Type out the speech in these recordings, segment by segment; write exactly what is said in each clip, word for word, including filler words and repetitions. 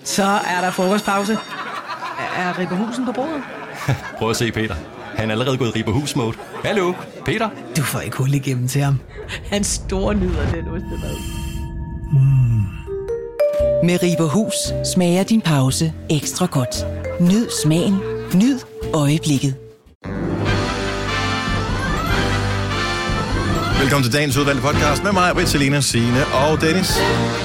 Så er der frokostpause. Er Ribberhusen på bordet? Prøv at se Peter. Han er allerede gået i Ribberhus-mode. Hallo, Peter? Du får ikke hul igennem til ham. Han store nyder den ostemad. Mm. Med Ribberhus smager din pause ekstra godt. Nyd smagen. Nyd øjeblikket. Velkommen til dagens udvalgte podcast med mig, Britt, Selina, Signe og Dennis.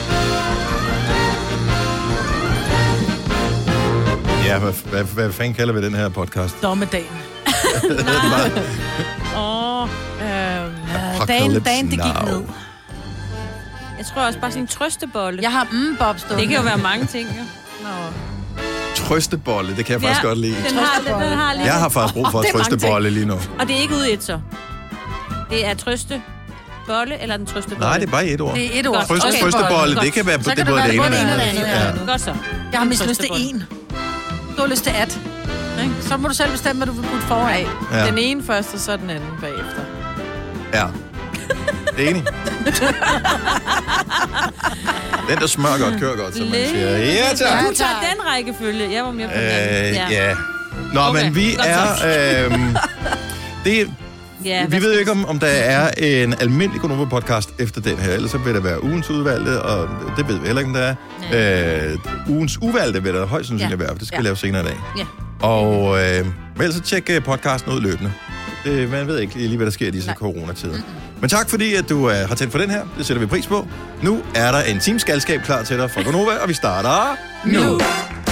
Ja, hvad, hvad, hvad fanden kalder vi den her podcast? Dommedagen. Åh, oh, øh, dagen, dagen det gik ned. Jeg tror også bare sådan en trøstebolle. Jeg har mm, Bob stående. Det kan jo være mange ting, jo. Nå. Trøstebolle, det kan jeg faktisk ja, godt lide. Den har, den har lige jeg har faktisk brug for oh, trøstebolle lige nu. Og det er ikke ude i et så. Det er trøstebolle eller den trøstebolle? Nej, det er bare et ord. Det er et ord. Trøst, okay. Trøstebolle, det kan være så det både det ene og det andet. Ja. Godt så. Jeg har mest lyst til en. Du har lyst til at. Så må du selv bestemme, hvad du vil putte foran. Ja. Den ene først, og så den anden bagefter. Ja. Det er enig. Den, der smør godt, kører godt, som man siger. Ja, tak. Du tager den rækkefølge. Jeg var mere på den anden. Ja. ja. Nå, okay. Men vi er... Øh, det Ja, vi ved ikke, om, om der er en almindelig Gonova-podcast efter den her. Ellers så vil der være ugens udvalgte, og det ved vi heller ikke, om der er. Øh, ugens uvalgte vil der højst sandsynligt ja. være, for det skal ja. laves senere i dag. Ja. Og øh, ellers så tjek podcasten ud løbende. Det, man ved ikke lige, hvad der sker i disse coronatider. Mm-hmm. Men tak fordi, at du øh, har tændt for den her. Det sætter vi pris på. Nu er der en teams galskab klar til dig fra Gonova, og vi starter nu. nu.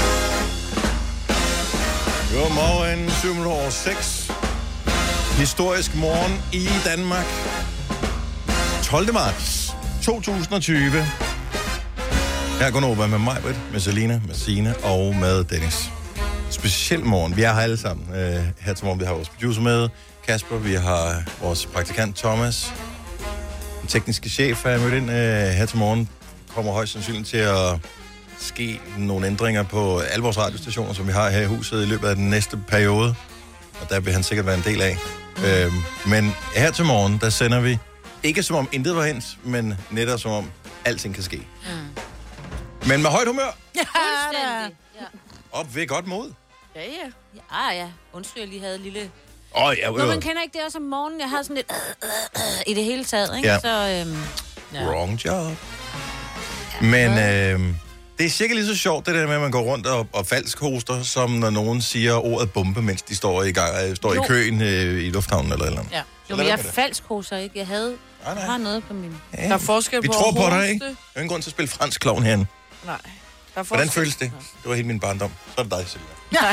Godmorgen, syv minutter over seks. Historisk morgen i Danmark. tolvte marts to tusind og tyve. Her går Nova med mig, med Selina, med Signe og med Dennis. Speciel morgen. Vi er her alle sammen. Uh, her til morgen vi har vores producer med, Kasper. Vi har vores praktikant Thomas. Den tekniske chef er mødt ind uh, her til morgen. Kommer højst sandsynligt til at ske nogle ændringer på alle vores radiostationer, som vi har her i huset i løbet af den næste periode. Og der vil han sikkert være en del af. Mm. Øhm, men her til morgen, der sender vi ikke som om intet var hens, men netop som om alting kan ske. Mm. Men med højt humør. Ja, ja. Op ved godt mod. Ja, ja. Ja, ja. Undskyld, jeg lige havde et lille... Åh, oh, ja, Nå, man kender ikke det også om morgenen. Jeg havde sådan lidt... Øh, øh, i det hele taget, ikke? Ja. Så, øhm, ja. Wrong job. Men øhm, det er sikkert lige så sjovt, det der med, at man går rundt og, og falsk hoster, som når nogen siger ordet bombe, mens de står i, gang, står i køen øh, i lufthavnen eller eller andet. Ja. Jo, men jeg er falsk hoster, ikke? Jeg havde nej, nej. har noget på min... Ja, der er forskel vi på tror på dig, ikke? Der er ingen grund til at spille fransk klovn herinde. Nej. Der hvordan føles det? Det var helt min barndom. Så er det dig, Silja. Nej.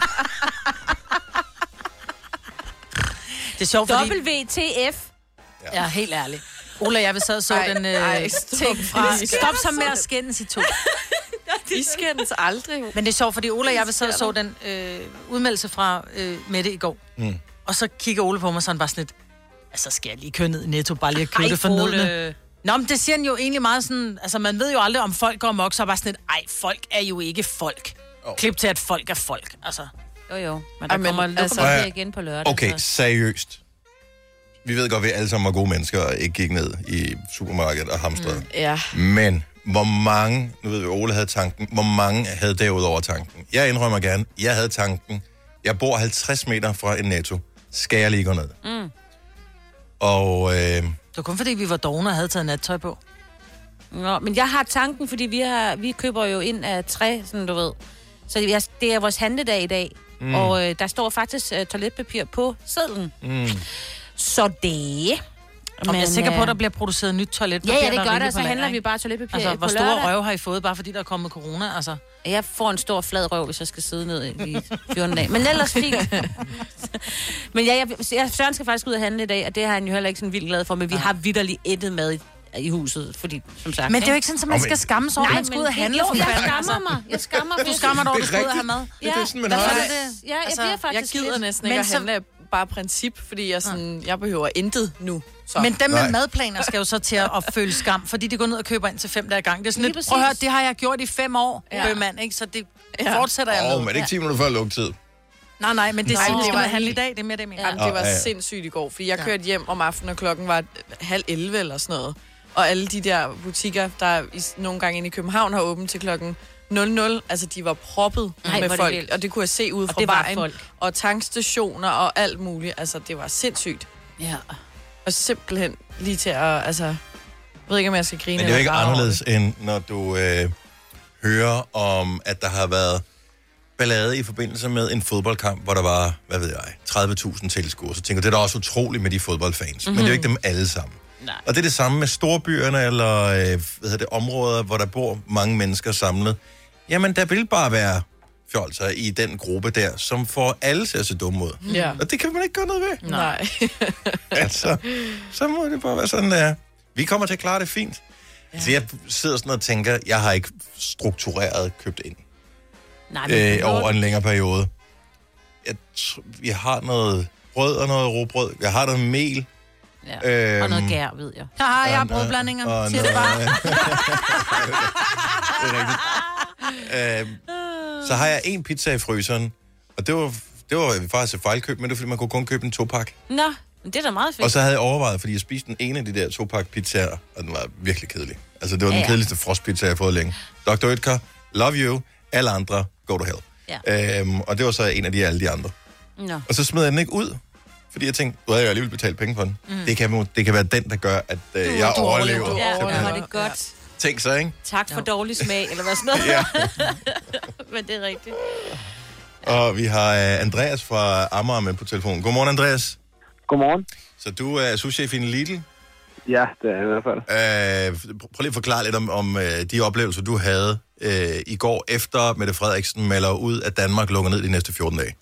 Det er sjovt, fordi... W T F. Ja, helt ærligt. Ola og jeg vil sad og så ej, den øh, ej, ting fra... Stop så med at skændes i to. Vi skændes aldrig. Men det er sjovt, fordi Ola og jeg vil sad og så den øh, udmeldelse fra øh, Mette i går. Mm. Og så kigger Ole på mig sådan bare sådan lidt... Altså, skal jeg lige køre ned i Netto, bare lige at købe det fornødne? Nå, men det siger han jo egentlig meget sådan... Altså, man ved jo aldrig, om folk går amok, så er bare sådan lidt... Ej, folk er jo ikke folk. Oh. Klip til, at folk er folk, altså... Jo, jo. Men der Ej, kommer men, altså, her igen på lørdag. Okay, så. Seriøst. Vi ved godt, at vi alle sammen var gode mennesker og ikke gik ned i supermarkedet og hamstrede. Mm, ja. Men hvor mange, nu ved vi, Ole havde tanken, hvor mange havde derudover tanken? Jeg indrømmer gerne, jeg havde tanken. Jeg bor halvtreds meter fra en Netto. Skal jeg lige gå ned? Mm. Og... Øh, det var kun fordi, vi var dogne og havde taget nattøj på. Nå, men jeg har tanken, fordi vi, har, vi køber jo ind af træ, sådan du ved. Så det er vores handledag i dag. Mm. Og øh, der står faktisk øh, toiletpapir på sedlen. Mm. Så det... Men jeg er sikker på, at der bliver produceret nyt toiletpapir. Ja, ja, det gør det, så handler vi bare toiletpapir altså, på hvor lørdag. store røv har I fået, bare fordi der er kommet corona? Altså. Jeg får en stor flad røv, hvis jeg skal sidde ned i fjorten dage. Men ellers fint. Men ja, jeg, jeg, Søren skal faktisk ud og handle i dag, og det har han jo heller ikke sådan vildt glad for, men vi har vitterligt ættet mad i, i huset, fordi, som sagt... Men det er jo ikke sådan, at man skal skamme sig over, at man skal ud og handle. Jo, jeg skammer mig. Jeg skammer mig. Du skammer dig over, at du skal ud og have mad. Ja, det er sådan, man har det. Ja, jeg bliver faktisk Jeg gider næsten ikke at handle bare princip, fordi jeg, sådan, jeg behøver intet nu. Så. Men dem med Nej. madplaner skal jo så til at føle skam, fordi de går ned og køber ind til fem dage i gang. Det er sådan lidt, prøv at høre, det har jeg gjort i fem år, ja. bøgemand, ikke? Så det ja. fortsætter jeg med. Åh, oh, men det er ikke ti minutter før lukketid. Nej, nej, men det er sådan, skal man handle i dag, det er mere det, jeg mener. Jamen, det var ja, ja. sindssygt i går, for jeg kørte hjem om aftenen, og klokken var halv elleve eller sådan noget. Og alle de der butikker, der i, nogle gange inde i København har åbent til klokken nul nul, altså de var proppet Nej, med hvor er det folk, vildt. og det kunne jeg se ude Og fra det var vejen. folk. Og tankstationer og alt muligt. Altså, det var sindssygt. Ja. Og simpelthen lige til at, altså... Jeg ved ikke, om jeg skal grine. Men det er jo ikke eller grave over anderledes, end når du øh, hører om, at der har været ballade i forbindelse med en fodboldkamp, hvor der var, hvad ved jeg, tredive tusind tilskuere. Så tænker jeg, det er da også utroligt med de fodboldfans. Mm-hmm. Men det er jo ikke dem alle sammen. Nej. Og det er det samme med storbyerne, eller øh, hvad hedder det, områder, hvor der bor mange mennesker samlet. Jamen, der vil bare være fjolser i den gruppe der, som får alle til at se dumme ud. Ja. Og det kan man ikke gøre noget ved. Nej. Altså, så må det bare være sådan, der. Vi kommer til at klare det fint. Ja. Så jeg sidder sådan og tænker, jeg har ikke struktureret købt ind Nej, men øh, over en længere periode. Jeg tr- vi har noget brød og noget råbrød. Jeg har noget mel. Ja. Øhm, og noget gær, ved jeg. Der har jeg og- brødblandinger, og siger det noget- bare. Det er rigtigt. øhm, så har jeg en pizza i fryseren, og det var, det var faktisk et fejlkøb, men det var, fordi man kunne kun købe en topak. Nå, men det er da meget fedt. Og så havde jeg overvejet, fordi jeg spiste den ene af de der topak pizzaer, og den var virkelig kedelig. Altså, det var den Ja, ja. kedeligste frostpizza, jeg har fået længe. doktor Oetker, love you. Alle andre, go to hell. Ja. Øhm, og det var så en af de alle de andre. Nå. Og så smed jeg den ikke ud, fordi jeg tænkte, du havde jo alligevel betalt penge for den. Mm. Det, kan, det kan være den, der gør, at øh, jeg du overlever. overlever. Ja, Simpelthen. hvor er det godt. Tænk så, ikke? Tak for dårlig smag, eller hvad sådan noget. Ja. Men det er rigtigt. Og vi har øh, Andreas fra Amager med på telefonen. Godmorgen, Andreas. Godmorgen. Så du er souschef i en Lidl. Ja, det er i hvert fald. Øh, prøv lige at forklare lidt om, om øh, de oplevelser, du havde øh, i går, efter Mette Frederiksen melder ud, at Danmark lukker ned de næste fjorten dage.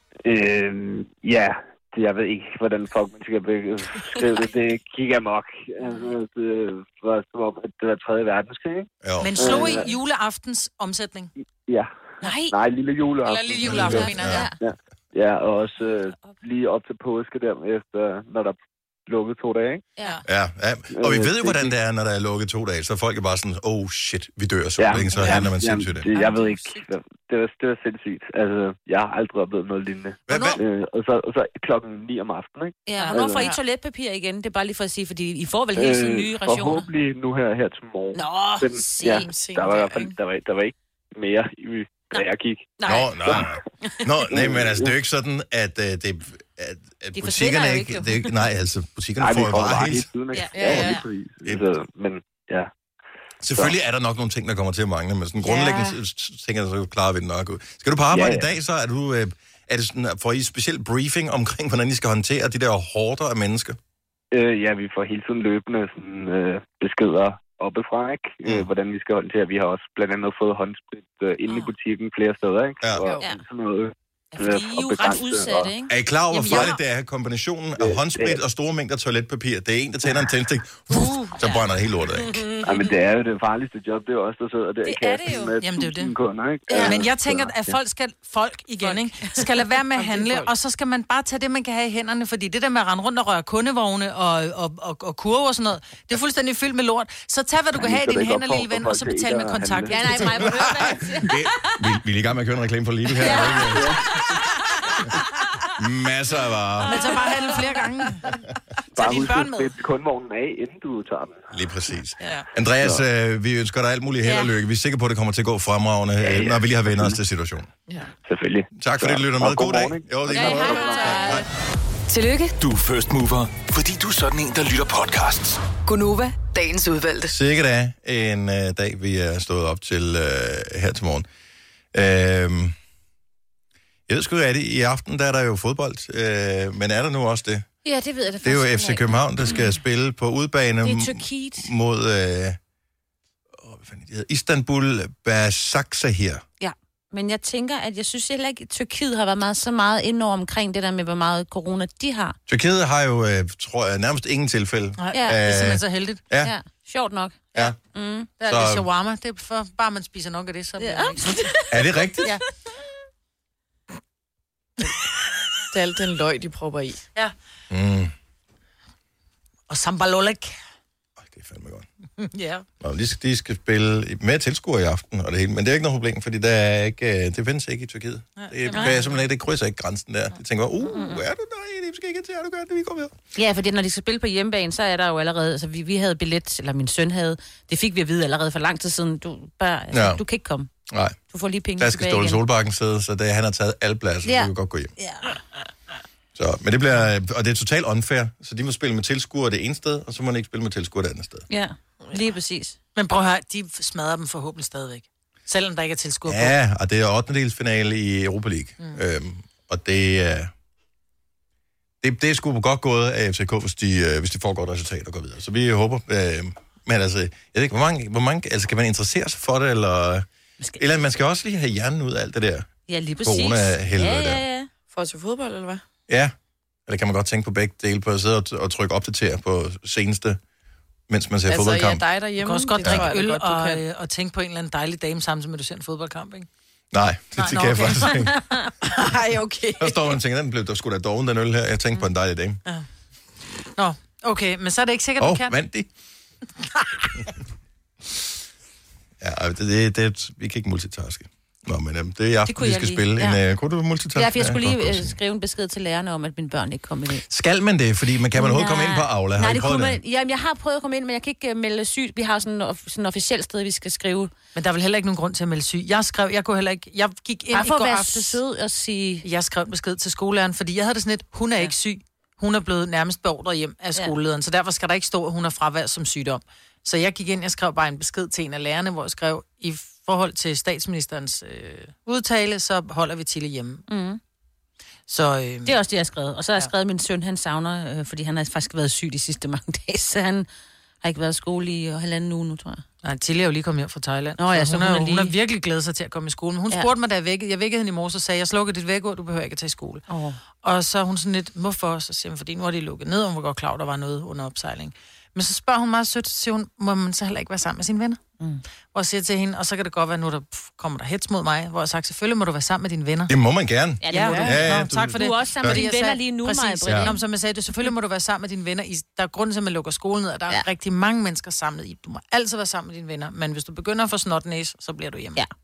Øhm, ja, det, jeg ved ikke, hvordan folk man skal beskrive det. Det gik amok. Altså, det var som om, at det var tredje verdenskrig, ikke? Jo. Men slog I juleaftens omsætning? Ja. Nej. Nej, lille juleaften. Eller lille juleaften, Ja. mener jeg. Ja, ja og også øh, lige op til påske der, efter, når der lukket to dage, ikke? Ja. Ja, ja. Og vi Øh, ved jo, det hvordan gik- det er, når der er lukket to dage. Så folk er bare sådan, oh shit, vi dør så længe, så ja, handler man jamen, sindssygt. det, jeg ved ikke. Det var, det var sindssygt. Altså, jeg har aldrig oplevet noget lignende. Hvad, hvad? Øh, og, så, og så klokken ni om aftenen, ikke? Ja, hvornår får I Ja. toiletpapir igen? Det er bare lige for at sige, fordi I får vel hele tiden nye rationer. Forhåbentlig nu her, her til morgen. Nå, Den, ja, sent. der var i hvert fald der var, der var ikke mere, i, da jeg gik. Nej. Nå, nej, nej. Nå, nej, men altså, det er jo ikke sådan, at, uh, det, at, at De butikkerne forsvinder jo ikke... ikke, jo. Det er ikke nej, altså, butikkerne Nej, vi får jo får bare bare helt... hele tiden, ikke? Ja, ja, ja. lige præcis. Så, men ja. Selvfølgelig er der nok nogle ting, der kommer til at mangle, men sådan grundlæggende Ja. s- s- tænker jeg, så klarer vi det nok ud. Skal du på arbejde Ja, ja. i dag, så er du... Øh, er det sådan, får I speciel briefing omkring, hvordan I skal håndtere de der horder af mennesker? Øh, ja, vi får hele tiden løbende sådan, øh, beskeder oppefra, ikke? Mm. Øh, hvordan vi skal håndtere. Vi har også blandt andet fået håndsprit øh, inde i Ah. butikken flere steder, ikke? Ja. Og Ja. sådan noget. Ja, fordi I er jo ret udsatte, ikke? Er I klar over, hvor Jamen, jeg farligt det er? Kombinationen af håndsprit og store mængder toiletpapir. Det er en, der tænder en tændstik. Uh, så brænder det hele lortet af. Ja, men det er jo det farligste job, det er jo også, der sidder der Det i er det kassen jo. med Jamen, det er jo tusind det. kunder, ikke? Ja, men jeg så- tænker, at folk skal, folk igen, ikke, skal lade være med at handle, og så skal man bare tage det, man kan have i hænderne, fordi det der med at rende rundt og røre kundevogne og, og, og, og kurve og sådan noget, det er fuldstændig fyldt med lort. Så tag, hvad du kan vi have i skal dine da ikke hænder, lille opfordre ven, og folk så til betal ikke med at kontakt. Ja, nej, mig, hvor hører hvad han siger. Det, vi, vi er i gang med at køre en reklame for Lidl her. Ja. Masser af varer. Men så bare handle flere gange. Bare dine husk børn at med. spritte kundvognen af, inden du tager den. Lige præcis. Ja. Andreas, øh, vi ønsker dig alt muligt held og Ja. lykke. Vi er sikre på, at det kommer til at gå fremragende, Ja, øh, ja. når vi lige har vendt os til situationen. Selvfølgelig. Tak for det, du lytter Og med. God dag. morgen, ikke? Jo, det er Ja, godt. hej. Hej. Tillykke, Du er first mover, fordi du er sådan en, der lytter podcasts. Gunova, dagens udvalgte. Sikkert er en øh, dag, vi er stået op til øh, her til morgen. Øh, jeg ved sgu ikke, at i aften der er der jo fodbold, øh, men er der nu også det? Ja, det ved jeg da Det er jo faktisk F C ikke. København, der skal spille på udebane Det er Tyrkiet. mod øh, åh, hvad fanden de hedder? Istanbul Basaksehir. Ja, men jeg tænker, at jeg synes heller ikke, at Tyrkiet har været meget, så meget inde over omkring det der med, hvor meget corona de har. Tyrkiet har jo, øh, tror jeg, nærmest ingen tilfælde. Nej, Ja. det er Øh, simpelthen så heldigt. Ja, Ja, sjovt nok. ja. Mm. Der er Så- lidt shawarma. Det er for, bare man spiser nok af det, så bliver Ja. det ikke sådan. Er det rigtigt? Ja. Det er alt den løg, de propper i. Ja. Mm. Og sambalolek. Ej, det er fandme godt. Ja. Nå, de, skal, de skal spille med tilskuere i aften, og det hele, men det er ikke noget problem, fordi der er ikke, øh, det findes ikke i Tyrkiet. Det, kan jeg simpelthen ikke, det krydser ikke grænsen der. De tænker, uh, er du der? Det skal ikke til, er du gør det, vi går videre. Ja, fordi når de skal spille på hjemmebane, så er der jo allerede, altså vi, vi havde billet, eller min søn havde, det fik vi at vide allerede for lang tid siden, du, bare, altså, Ja. ja. du kan ikke komme. Nej. Du får lige penge Der skal tilbage Ståle igen. Solbakken sidde, så det, han har taget alle pladser, Ja. så vi kan godt gå hjem. Ja. Så, men det bliver, og det er totalt unfair, så de må spille med tilskuere det ene sted, og så må de ikke spille med tilskuere det andet sted. Ja, lige præcis. Men prøv at høre, de smadrer dem forhåbentlig stadigvæk. Selvom der ikke er tilskuer på. Ja, og det er ottendedelsfinale i Europa League. Mm. Øhm, og det er... Det, det er sgu godt gået af F C K, hvis de, øh, hvis de får godt resultat og går videre. Så vi håber... Øh, men altså, jeg ved ikke, hvor mange... Hvor mange altså, kan man interessere sig for det, eller... Skal... Eller man skal også lige have hjernen ud af alt det der. Ja, lige præcis. Corona-helvede ja, der. ja, ja. For at se fodbold, eller hvad? Ja, eller kan man godt tænke på begge dele, på at sidde og, og trykke opdater på seneste, mens man ser Altså, fodboldkamp. ja, dig derhjemme. Du kan også godt det drikke tror jeg da øl godt, du og, kan. øh, og tænke på en eller anden dejlig dame samtidig med, at du ser en fodboldkamp, ikke? Nej, det, Nej, det nå, kan jeg okay. faktisk ikke. Ej, okay. Der står man og tænker, den blev der skulle da doven, den øl her. Jeg tænkte på en dejlig dame. Ja. Nå, okay, men så er det ikke sikkert, Åh, du oh, kan. vandt de? Ja, det, det, det, vi kan ikke multitaske. Nå, men um, det er i aften, vi skal spille. Ja. En, uh, kunne du multitaske? Ja, for jeg skulle ja, lige godt, øh, godt. skrive en besked til lærerne om, at mine børn ikke kom i dag. Skal man det? Fordi man kan man overhovedet komme ind på Aula. Har Nej, I det prøvet kunne det? man, jamen, jeg har prøvet at komme ind, men jeg kan ikke uh, melde syg. Vi har sådan et sådan officielt sted, vi skal skrive. Men der er vel heller ikke nogen grund til at melde syg. Jeg skrev, jeg kunne heller ikke, jeg gik ind Bare i for går at være aftes. sød og sige... Jeg skrev en besked til skolelæreren, fordi jeg havde det sådan lidt, hun er ja. ikke syg. Hun er blevet nærmest beordret hjem af skolelederen, ja. Så derfor skal der ikke stå, at hun er fravær som sygdom. Så jeg gik ind, jeg skrev bare en besked til en af lærerne, hvor jeg skrev, i forhold til statsministerens øh, udtale, så holder vi Tille hjemme. Mm. Så, øh, det er også det, jeg har skrevet. Og så har jeg skrevet, at min søn, han savner, øh, fordi han har faktisk været syg de sidste mange dage, så han har ikke været i skole i øh, halvanden uge nu, tror jeg. Nej, Tille er jo lige kommet hjem fra Thailand. Nå, ja, så så hun, hun er, er hun lige- har virkelig glædet sig til at komme i skole. Men hun Ja. spurgte mig, da jeg vækkede, jeg vækkede hende i morges, og sagde, jeg slukker dit vækord, du behøver ikke at tage i skole. Oh. Og så er hun sådan lidt, hvorfor? Så siger hun, fordi nu har de lukket ned, og hun var godt klar, at der var noget under opsejling. Men så spørger hun meget sødt, så siger hun, må man så heller ikke være sammen med sine venner? Mm. Hvor jeg siger til hende, og så kan det godt være, nu der pff, kommer der hets mod mig, hvor jeg har sagt, selvfølgelig må du være sammen med dine venner. Det må man gerne. Ja, det må du. Ja, ja, Nå, tak for det. Du er også sammen med Fordi dine jeg venner sagde- lige nu, Præcis. Maja, Britt. Nå, men som jeg sagde, du, selvfølgelig må du være sammen med dine venner. I, der er grund til, at man lukker skolen ned, og der er Ja. rigtig mange mennesker samlet i. Du må altid være sammen med dine venner, men hvis du begynder at få snotnæs, så bliver du hjemme. Ja.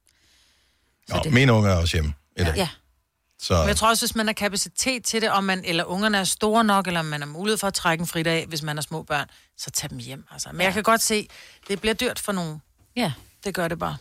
Nå, mine unger er også hjemme i dag. Ja. Så Men jeg tror også, hvis man har kapacitet til det, om man, eller ungerne er store nok, eller om man har mulighed for at trække en fridag, hvis man har små børn, så tag dem hjem. Altså. Men ja. jeg kan godt se, det bliver dyrt for nogen. Ja. Det gør det bare.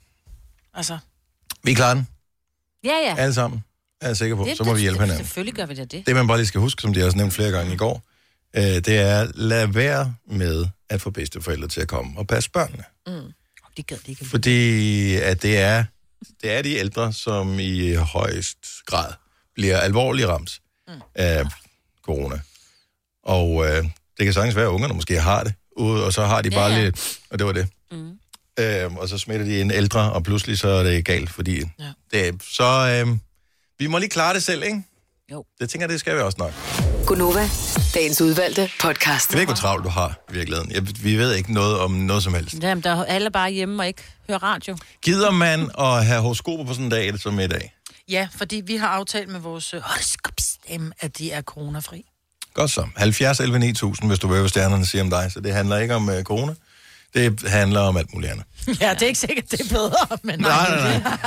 Altså. vi klarer den, Ja, ja. alle sammen. Er jeg sikker på. Det- Så må vi hjælpe det- hinanden. Selvfølgelig gør vi da det. Det, man bare lige skal huske, som de også nævnt flere gange i går, øh, det er, lad være med at få bedsteforældre til at komme og passe børnene. Mm. Det gad de ikke. Fordi at det er, det er de ældre, som i højst grad bliver alvorligt ramt mm. af corona. Og øh, det kan sagtens være, at ungerne måske har det, ude, og så har de bare Ja, ja. lidt, og det var det. Mm. Øh, og så smitter de en ældre, og pludselig så er det galt, fordi ja. det er, så øh, vi må lige klare det selv, ikke? Jo. Det tænker jeg, det skal vi også nok. Gunova, dagens udvalgte podcast. Jeg ved ikke, hvor travlt du har i virkeligheden. Jeg, vi ved ikke noget om noget som helst. Jamen, der er alle bare hjemme og ikke hører radio. Gider man at have horoskoper på sådan en dag, som i dag? Ja, fordi vi har aftalt med vores øh, horoskopstemme, at de er coronafri. Godt så. halvfjerds elleve ni tusind, hvis du vil, hvad stjernerne siger om dig. Så det handler ikke om uh, corona. Det handler om alt muligt andet. Ja, det er ikke sikkert, det er bedre, men Nej, nej, nej.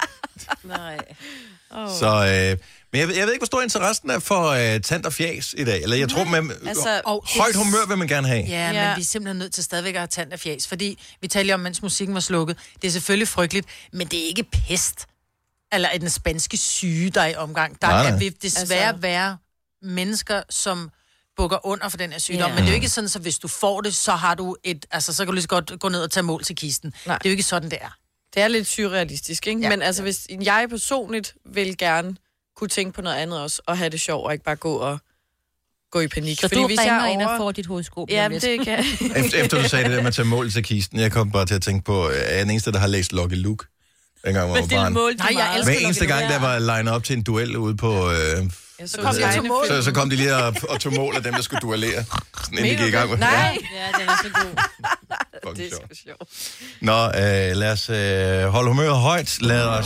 Nej. Oh. Så, øh, men jeg, ved- jeg ved ikke, hvor stor interessen er for øh, tand og fjæs i dag. Eller jeg tror, man, Altså, altså, og højt det- humør vil man gerne have. Ja, ja, men vi er simpelthen nødt til stadigvæk at have tand og fjæs, fordi vi taler om, mens musikken var slukket. Det er selvfølgelig frygteligt, men det er ikke pest. Eller den spanske syge, der er i omgang. Der Nej, nej. er vil desværre Altså- være mennesker, som bukker under for den her sygdom. Ja. Men det er jo ikke sådan, så hvis du får det, så har du et... Altså, så kan du lige så godt gå ned og tage mål til kisten. Nej. Det er jo ikke sådan, det er. Det er lidt surrealistisk, ikke? Ja. Ja. Men altså, hvis jeg personligt vil gerne kunne tænke på noget andet også, og have det sjovt, og ikke bare gå og gå i panik. Så du hvis ringer jeg er ind og over- får dit hovedsko. Ja, men det kan Efter, efter du sagde det der med at tage mål til kisten, jeg kom bare til at tænke på, at jeg er den eneste, der har læst Lucky Luke, dengang jeg var barn. Nej, jeg elsker Hver eneste Lucky gang, der var legnet op til en duel ude på... Øh, Ja, Så kom de og tog mål. så, så kom de lige og, og tog mål af dem, der skulle duellere, sådan, inden de Mener gik i du gang med. det? Nej. Ja, den er så god. Fucking Det er sjovt. sgu sjovt. Nå, øh, lad os øh, holde humøret højt. Lad os...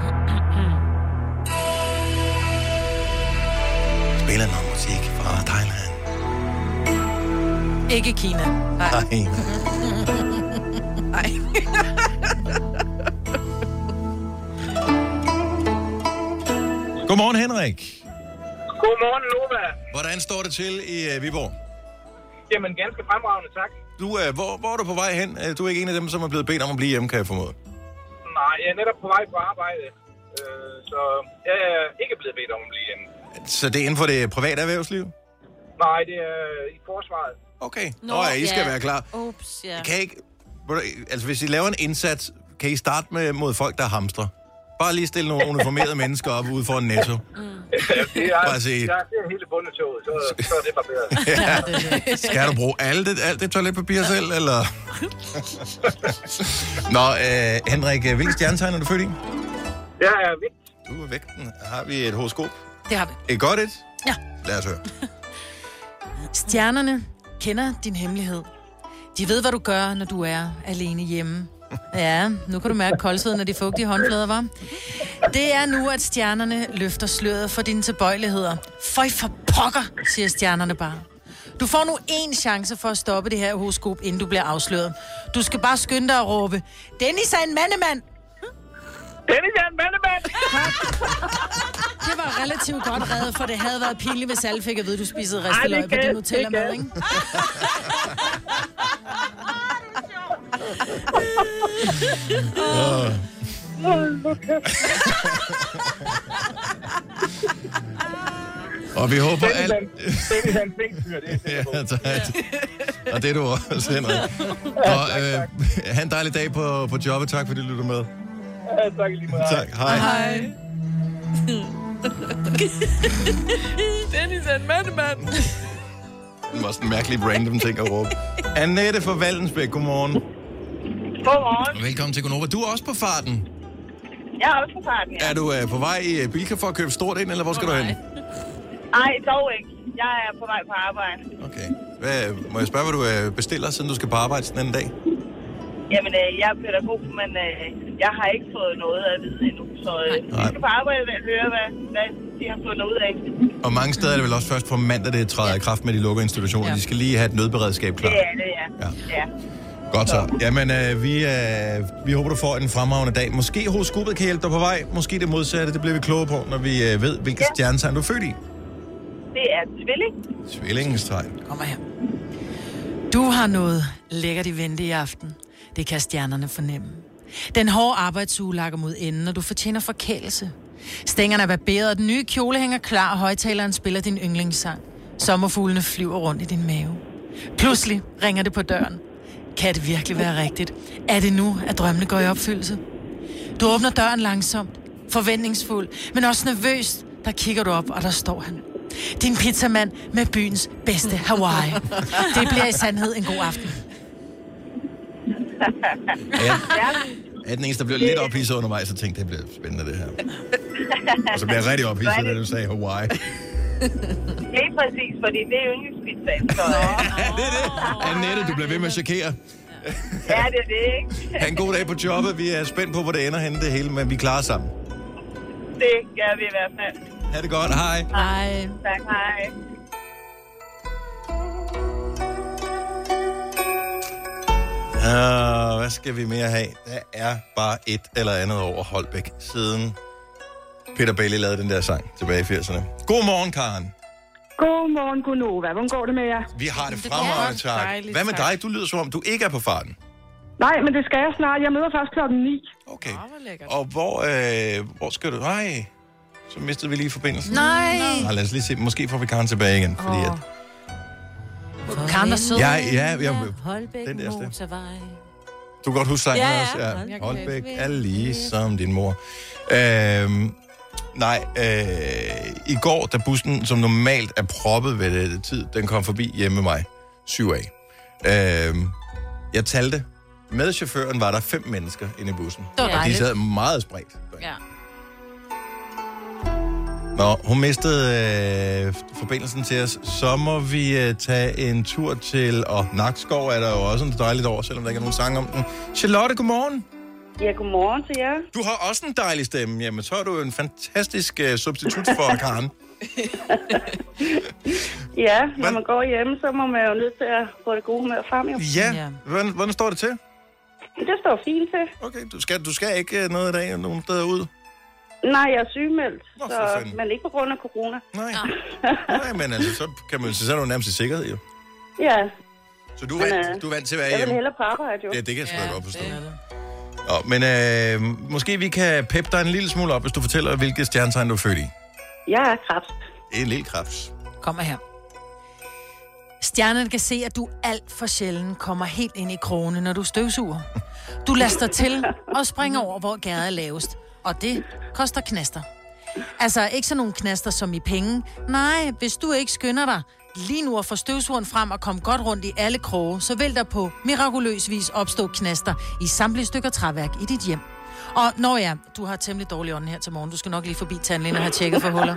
spille noget musik fra Thailand. Ikke Kina. Nej. Nej. Nej. Godmorgen, Henrik. Godmorgen, Nova. Hvordan står det til i uh, Viborg? Jamen, ganske fremragende, tak. Du, uh, hvor, hvor er du på vej hen? Uh, Du er ikke en af dem, som er blevet bedt om at blive hjemme, kan jeg formode. Nej, jeg er netop på vej på arbejde, øh, så jeg er ikke blevet bedt om at blive en. Så det er inden for det private erhvervsliv? Nej, det er i forsvaret. Okay. Nå, Nå ja, I skal ja. være klar. Ups, ja. Kan I ikke, altså hvis I laver en indsats, kan I starte med mod folk, der hamstrer? Bare lige stille nogle uniformerede mennesker op ude for en Netto. Mm. det er, bare sige, jeg ser hele bundetoget, så, så er det bare bedre. Ja. Skal du bruge alt det, alt det toiletpapir selv, eller? Nå, øh, Henrik, hvilken stjernetegn er du født i? Jeg er vægt. Du er vægten. Har vi et horoskop? Det har vi. Et godt et? Ja. Lad os høre. Stjernerne kender din hemmelighed. De ved, hvad du gør, når du er alene hjemme. Ja, nu kan du mærke koldsveden af de fugtige håndflader, var. Det er nu, at stjernerne løfter sløret for dine tilbøjeligheder. Føj for pokker, siger stjernerne bare. Du får nu én chance for at stoppe det her horoskop, inden du bliver afsløret. Du skal bare skynde dig at råbe, Dennis er en mandemand! Dennis er en mandemand! Det var relativt godt reddet, for det havde været pinligt, hvis alle fik at vide, at du spisede risteløg på din Nutella-mad, ikke? Oh. Og vi håber alt... Dennis er en fængsfyr, det er ja, tak. Og det er du også, Henrik. Og øh, have en dejlig dag på, på jobbet. Tak, fordi du lytter med. Ja, tak lige meget. Tak, hej. Hej. Dennis er en mandemand. Det var sådan en mærkelig random ting at råbe. Annette fra Vallensbæk, godmorgen. Godmorgen. Velkommen til Gonova. Du er også på farten. Jeg er også på farten, ja. Er du øh, på vej i Bilka for at købe stort ind, eller hvor skal oh, du hen? Nej, dog ikke. Jeg er på vej på arbejde. Okay. Hvad, må jeg spørge, hvad du øh, bestiller, siden du skal på arbejde sådan en dag? Jamen, øh, jeg er pædagog, men øh, jeg har ikke fået noget at vide endnu. Så øh, jeg skal på arbejde og høre, hvad, hvad de har fået noget af. Og mange steder er det vel også først på mandag, det træder i kraft med de lukkede institutioner. Ja. De skal lige have et nødberedskab klar. Det er det, ja. ja. ja. Godt så. Jamen, øh, vi, øh, vi håber, du får en fremragende dag. Måske horoskopet kan hjælpe dig på vej. Måske det modsatte. Det bliver vi kloge på, når vi øh, ved, hvilket ja. stjernetegn du er født i. Det er tvilling. Tvillingens tegn. Kommer her. Du har noget lækkert i vente i aften. Det kan stjernerne fornemme. Den hårde arbejdsuge lakker mod enden, og du fortjener forkælelse. Stængerne er barberet, og den nye kjole hænger klar, og højtaleren spiller din yndlingssang. Sommerfuglene flyver rundt i din mave. Pludselig ringer det på døren. Kan det virkelig være rigtigt? Er det nu, at drømmene går i opfyldelse? Du åbner døren langsomt, forventningsfuld, men også nervøst. Der kigger du op, og der står han. Din pizzamand med byens bedste Hawaii. Det bliver i sandhed en god aften. Ja. Jeg er den eneste, der blev lidt ophidset undervejs, så tænkte, det bliver spændende, det her. Og så blev jeg rigtig ophidset, da du sagde Hawaii. Det er præcis, fordi det er yndlingspizzaen. Så... ja, det er det. Annette, du bliver ved med at chokere. Ja, det er det, ikke? Ha' en god dag på jobbet. Vi er spændt på, hvor det ender henne det hele, men vi klarer sammen. Det gør vi i hvert fald. Ha' det godt. Hej. Hej. Tak, hej. Uh, hvad skal vi mere have? Der er bare et eller andet over Holbæk, siden Peter Bailey lavede den der sang tilbage i firserne. Godmorgen, Karen. Godmorgen, Gunova. Hvordan går det med jer? Vi har det fremragende, tak. Hvad med dig? Du lyder som om, du ikke er på farten. Nej, men det skal jeg snart. Jeg møder først klokken ni. Okay. Og hvor, øh, hvor skal du? Nej, så mistede vi lige forbindelsen. Nej. Nej, lad os lige se. Måske får vi Karen tilbage igen, fordi at... Karen er sød. Ja, ja, ja. Holbæk Den der stemme. motorvej. Du kan godt huske sangen Ja, også. ja. Ja. Holbæk er ligesom din mor. Øhm, nej, øh, i går, da bussen, som normalt er proppet ved det tid, den kom forbi hjemme med mig. Syv af. Øhm, jeg talte. Med chaufføren var der fem mennesker inde i bussen. Det var og de dejligt. sad meget spredt. Ja. Nå, hun mistede øh, forbindelsen til os. Så må vi øh, tage en tur til... Og Nakskov er der jo også en dejligt år, selvom der ikke er nogen sang om den. Charlotte, godmorgen. Ja, godmorgen til jer. Du har også en dejlig stemme. Jamen, så er du en fantastisk øh, substitut for Karen. Ja, når man går hjemme, så må man jo nødt til at få det gode humør frem, jo. Ja, hvordan, hvordan står det til? Det står fint til. Okay, du skal, du skal ikke noget i dag nogen steder ud? Nej, jeg er sygemeldt, Nå, så, men ikke på grund af corona. Nej. Nej, men altså, så kan man så er du nærmest i sikkerhed, jo. Ja. Så du er Men, vant, øh, du er vant til at være Jeg vil hjemme? hellere på arbejde, jo. Ja, det kan jeg sgu da godt forstå. Nå, men øh, måske vi kan peppe dig en lille smule op, hvis du fortæller, hvilket stjernetegn du er født i. Jeg er krebs. En lille krebs. Kommer her. Stjernerne kan se, at du alt for sjældent kommer helt ind i krogene, når du støvsuger. Du laster til og springer over, hvor gærdet er lavest. Og det koster knaster. Altså ikke sådan nogle knaster som i penge. Nej, hvis du ikke skynder dig lige nu at få støvsugeren frem og komme godt rundt i alle kroge, så vil der på mirakuløs vis opstå knaster i samtlige stykker træværk i dit hjem. Og når ja, du har temmelig dårlig ånd her til morgen. Du skal nok lige forbi tandlægen og have tjekket for huller.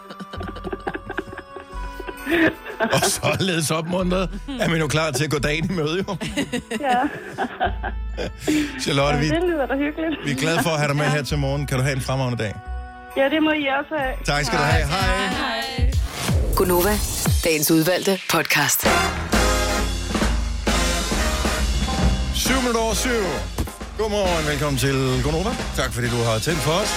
Og således opmuntret er man jo klar til at gå dagen i møde, jo. Ja. Charlotte, vi, Ja, det lyder da hyggeligt. vi er glade for at have dig med her til morgen. Kan du have en fremragende dag? Ja, det må I også have. Tak skal du have. Hej. Hej. Gunova, dagens udvalgte podcast. syv minutter over syv. Godmorgen, velkommen til Gunova. Tak fordi du har tændt for os.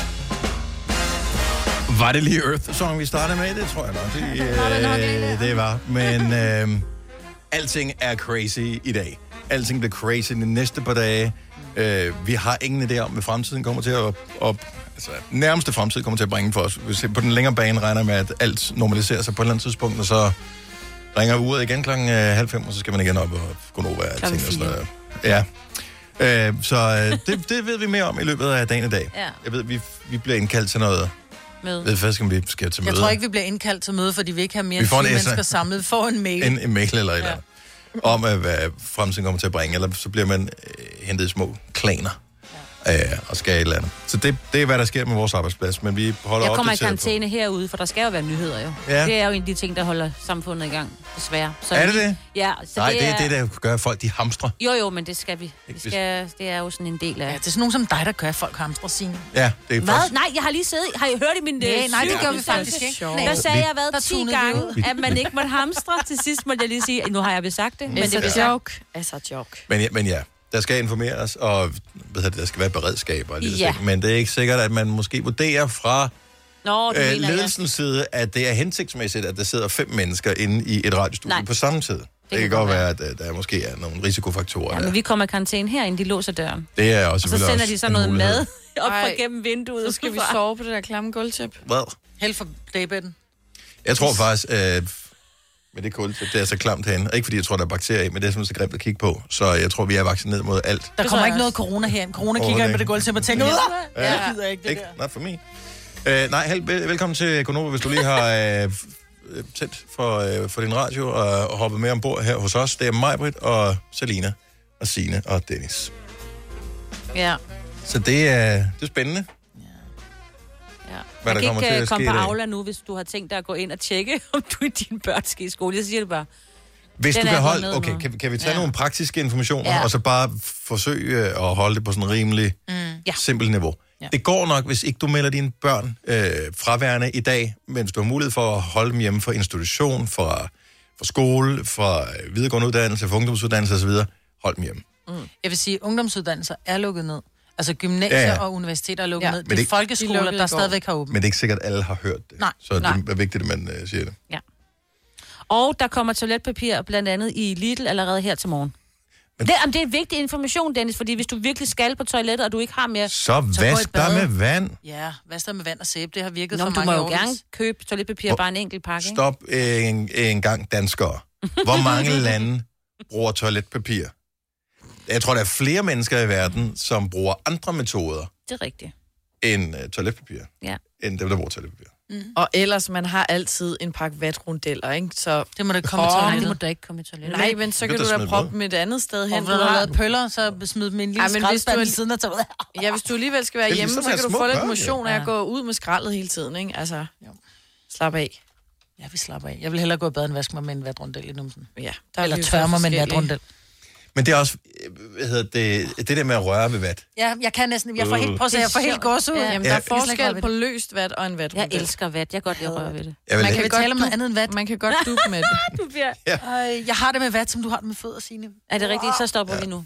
Var det lige Earth Song, vi startede med? Det tror jeg nok. Det, øh, det var. Men øh, alting er crazy i dag. Alting bliver crazy de næste par dage. Øh, vi har ingen idé om, hvad fremtiden kommer til at... Op, altså, nærmeste fremtid kommer til at bringe for os. Hvis på den længere bane regner med, at alt normaliserer sig på et eller andet tidspunkt, og så ringer uret igen klokken halv fem, og så skal man igen op og gå over alting. Og sådan noget. Ja. Øh, så øh, det, det ved vi mere om i løbet af dagen i dag. Ja. Jeg ved, vi, vi bliver indkaldt til noget... Med. Jeg ved faktisk, om vi skal til møde. Jeg tror ikke, vi bliver indkaldt til møde, fordi vi ikke har mere end ti mennesker samlet. Vi får en mail. En, en mail eller et eller andet. Om, at, hvad fremtiden kommer til at bringe. Eller så bliver man øh, hentet i små klaner. Ja. Øh, og skal et eller andet. Så det, det er, hvad der sker med vores arbejdsplads. Men vi holder Jeg kommer i opdateret karantæne herude, for der skal jo være nyheder jo. Ja. Det er jo en af de ting, der holder samfundet i gang, desværre. Så Er det vi, det? Ja. Så Nej, det, det er er det, der gør, at folk de hamstrer. Jo, jo, men det skal vi. vi skal, det er jo sådan en del af... Ja, det er sådan nogen som dig, der gør, at folk hamstrer sine. Ja, det er Hvad? faktisk... Nej, jeg har lige siddet... Har I hørt i min... Nej, nej, det gør vi faktisk ikke. Der sagde jeg hvad Der ti tunede gange, vi ud. at man ikke måtte hamstre. Til sidst måtte jeg lige sige, nu har jeg vist sagt det. Men Altså, det er joke. Altså, joke. Men ja, men ja, der skal informeres, og hvad hedder det, der skal være beredskab og lidt Ja. ting. Men det er ikke sikkert, at man måske vurderer fra Nå, det øh, mener jeg. ledelsens side, at det er hensigtsmæssigt, at der sidder fem mennesker inde i et radiostudie Nej. på samme tid. Det, det kan godt være, at øh, der måske er nogle risikofaktorer. Ja, der. men vi kommer i karantæne herinde, de låser døren. Det er også Og så selvfølgelig sender også de så en noget mulighed. mad op fra Ej, gennem vinduet. Så skal vi sove på det der klamme gulvtæp. Hvad? Held for daybedden. Jeg tror faktisk, at med det kultæp, det er så klamt herinde. Ikke fordi jeg tror, der er bakterier i, men det er simpelthen så grimt at kigge på. Så jeg tror, vi er vaccineret mod alt. Der kommer ikke noget corona her. Corona kigger ind på det gulv til mig og tænker, Ja. jeg gider ikke det Ikke? der. Not for me. Uh, nej, held, vel, velkommen til Gunova, hvis du lige har uh, tændt for, uh, for din radio og, og hoppet med ombord her hos os. Det er Majbrit og Selina og Signe og Dennis. Ja. Så det er, det er spændende. Ja. Hvad Man der kan kommer til ikke at komme ske på i dag. Aula nu, hvis du har tænkt dig at gå ind og tjekke, om du i dine børn skal i skole. Jeg siger det bare. Hvis Den du er kan gået holde... ned Okay, nu. kan, kan vi tage Ja. nogle praktiske informationer, Ja. og så bare forsøge at holde det på sådan en rimelig Mm. Ja. simpelt niveau. Ja. Det går nok, hvis ikke du melder dine børn øh, fraværende i dag, mens du har mulighed for at holde dem hjemme fra institution, fra, fra skole, fra øh, videregående uddannelse, fra ungdomsuddannelse osv. Hold dem hjemme. Mm. Jeg vil sige, at ungdomsuddannelser er lukket ned. Altså gymnasier Ja, ja, ja. og universiteter er lukket Ja. ned. Men Det er det- folkeskoler, lukkede der i går. stadigvæk har åbent. Men det er ikke sikkert, at alle har hørt det. Nej, så nej. det er vigtigt, at man øh, siger det. Ja. Og der kommer toiletpapir blandt andet i Lidl allerede her til morgen. Men- Det, jamen, det er vigtig information, Dennis, fordi hvis du virkelig skal på toilettet, og du ikke har mere... Så gå i vask dig bad. med vand. Ja, vask dig med vand og sæbe. Det har virket Nå, for men du mange må jo år. gerne købe toiletpapir, Hvor- bare en enkelt pakke, ikke? Stop en, en gang, danskere. Hvor mange lande bruger toiletpapir? Jeg tror, der er flere mennesker i verden, som bruger andre metoder Det er rigtigt. end uh, toiletpapir. Ja. End dem, der bruger toiletpapir. Mm. Og ellers, man har altid en pakke vatrundeller, ikke? Så Det må da komme i Kom. toilettet. Det må da ikke komme i toilettet. nej, men så Du kan kan du da da smide proppe dem dem et andet sted hen. Og når du har lavet pøller, så smid dem i en lille Ej, men hvis skraldespand du er- ved siden af toilettet. Ja, hvis du alligevel skal være Det er hjemme, ligesom så at kan du små få lidt børn, motion af ja. at gå ud med skraldet hele tiden, ikke? Altså, slap af. Ja, vi slapper af. Jeg vil hellere gå i bad end vaske mig med en vatrundel i numsen. Ja, der Eller vi jo tørre så mig med en forskellige. vatrundel. Men det er også, øh, hvad hedder det, det der med at røre ved vat. Ja, jeg kan næsten. Jeg får helt, Øh. prøv at se, jeg får helt gås ud. Ja, jamen, Ja. der er Jeg kan slet ikke røre forskel ved på det. løst vat og en vatrundel. Jeg elsker vat. Jeg kan godt lide at røre ved det. Jeg vil, Man Kan kan vi godt tale om noget du- andet end vat? Man kan godt dupe med det. Du bliver... Øh, jeg har det med vat, som du har det med fødder, Signe. Er det rigtigt? Så stopper vi nu.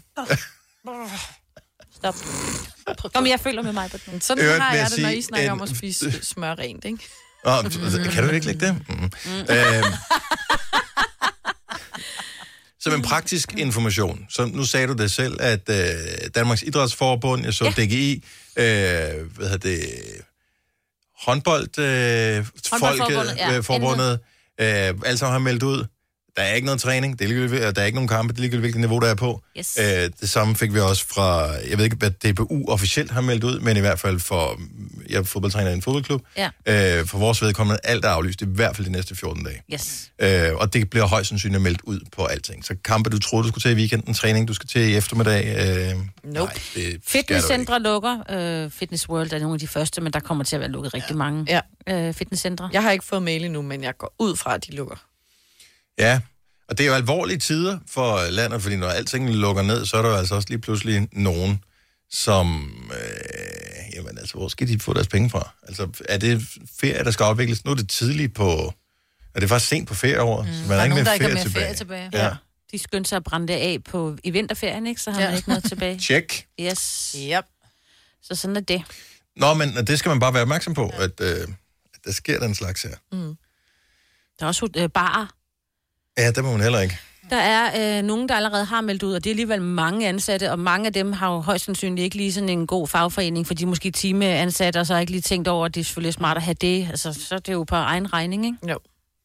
Stop. Kom, jeg føler med mig på den. Sådan Øvrigt har vil jeg jeg det, når sige, I snakker en- om at spise smør rent, ikke? oh, kan du ikke lægge det? Mm. Mm. Øhm, Som en praktisk information. Så nu sagde du det selv, at øh, Danmarks Idrætsforbund, jeg så ja. D G I, øh, hvad hedder det, håndbold, øh, folket, ja. øh, forbundet, øh, alle sammen har meldt ud. Der er ikke noget træning, det er ligegyldigt, der er ikke nogen kampe, det er ligegyldigt, hvilket niveau der er på. Yes. Øh, det samme fik vi også fra, jeg ved ikke, hvad D B U officielt har meldt ud, men i hvert fald for, jeg er fodboldtræner i en fodboldklub, ja. øh, for vores vedkommende, alt er aflyst, i hvert fald de næste fjorten dage. Yes. Øh, og det bliver højst sandsynligt meldt ud på alting. Så kampe, du troede, du skulle til i weekenden, træning, du skal til i eftermiddag. Øh, nope. Nej, fitnesscentre lukker. Øh, Fitness World er nogle af de første, men der kommer til at være lukket rigtig mange ja. øh, fitnesscentre. Jeg har ikke fået mail endnu, men jeg går ud fra, at de lukker. Ja, og det er jo alvorlige tider for landet, fordi når alting lukker ned, så er der jo altså også lige pludselig nogen, som, øh, jamen altså, hvor skal de få deres penge fra? Altså, er det ferie, der skal afvikles? Nu er det tidligt på, er det faktisk sent på ferieår, mm. så man der er ikke nogen, mere ferie, ferie, mere tilbage. ferie tilbage. Ja. ja. De skyndte sig at brænde det af på, i vinterferien, ikke? Så har ja. man ikke noget tilbage. Check. Yes. Yep. Så sådan er det. Nå, men det skal man bare være opmærksom på, at, øh, at der sker den slags her. Mm. Der er også øh, barer. Ja, det må man heller ikke. Der er øh, nogen, der allerede har meldt ud, og det er alligevel mange ansatte, og mange af dem har jo højst sandsynligt ikke lige sådan en god fagforening, for de er måske timeansatte, og så har ikke lige tænkt over, at det er selvfølgelig smart at have det. Altså, så er det jo på egen regning, ikke? Jo.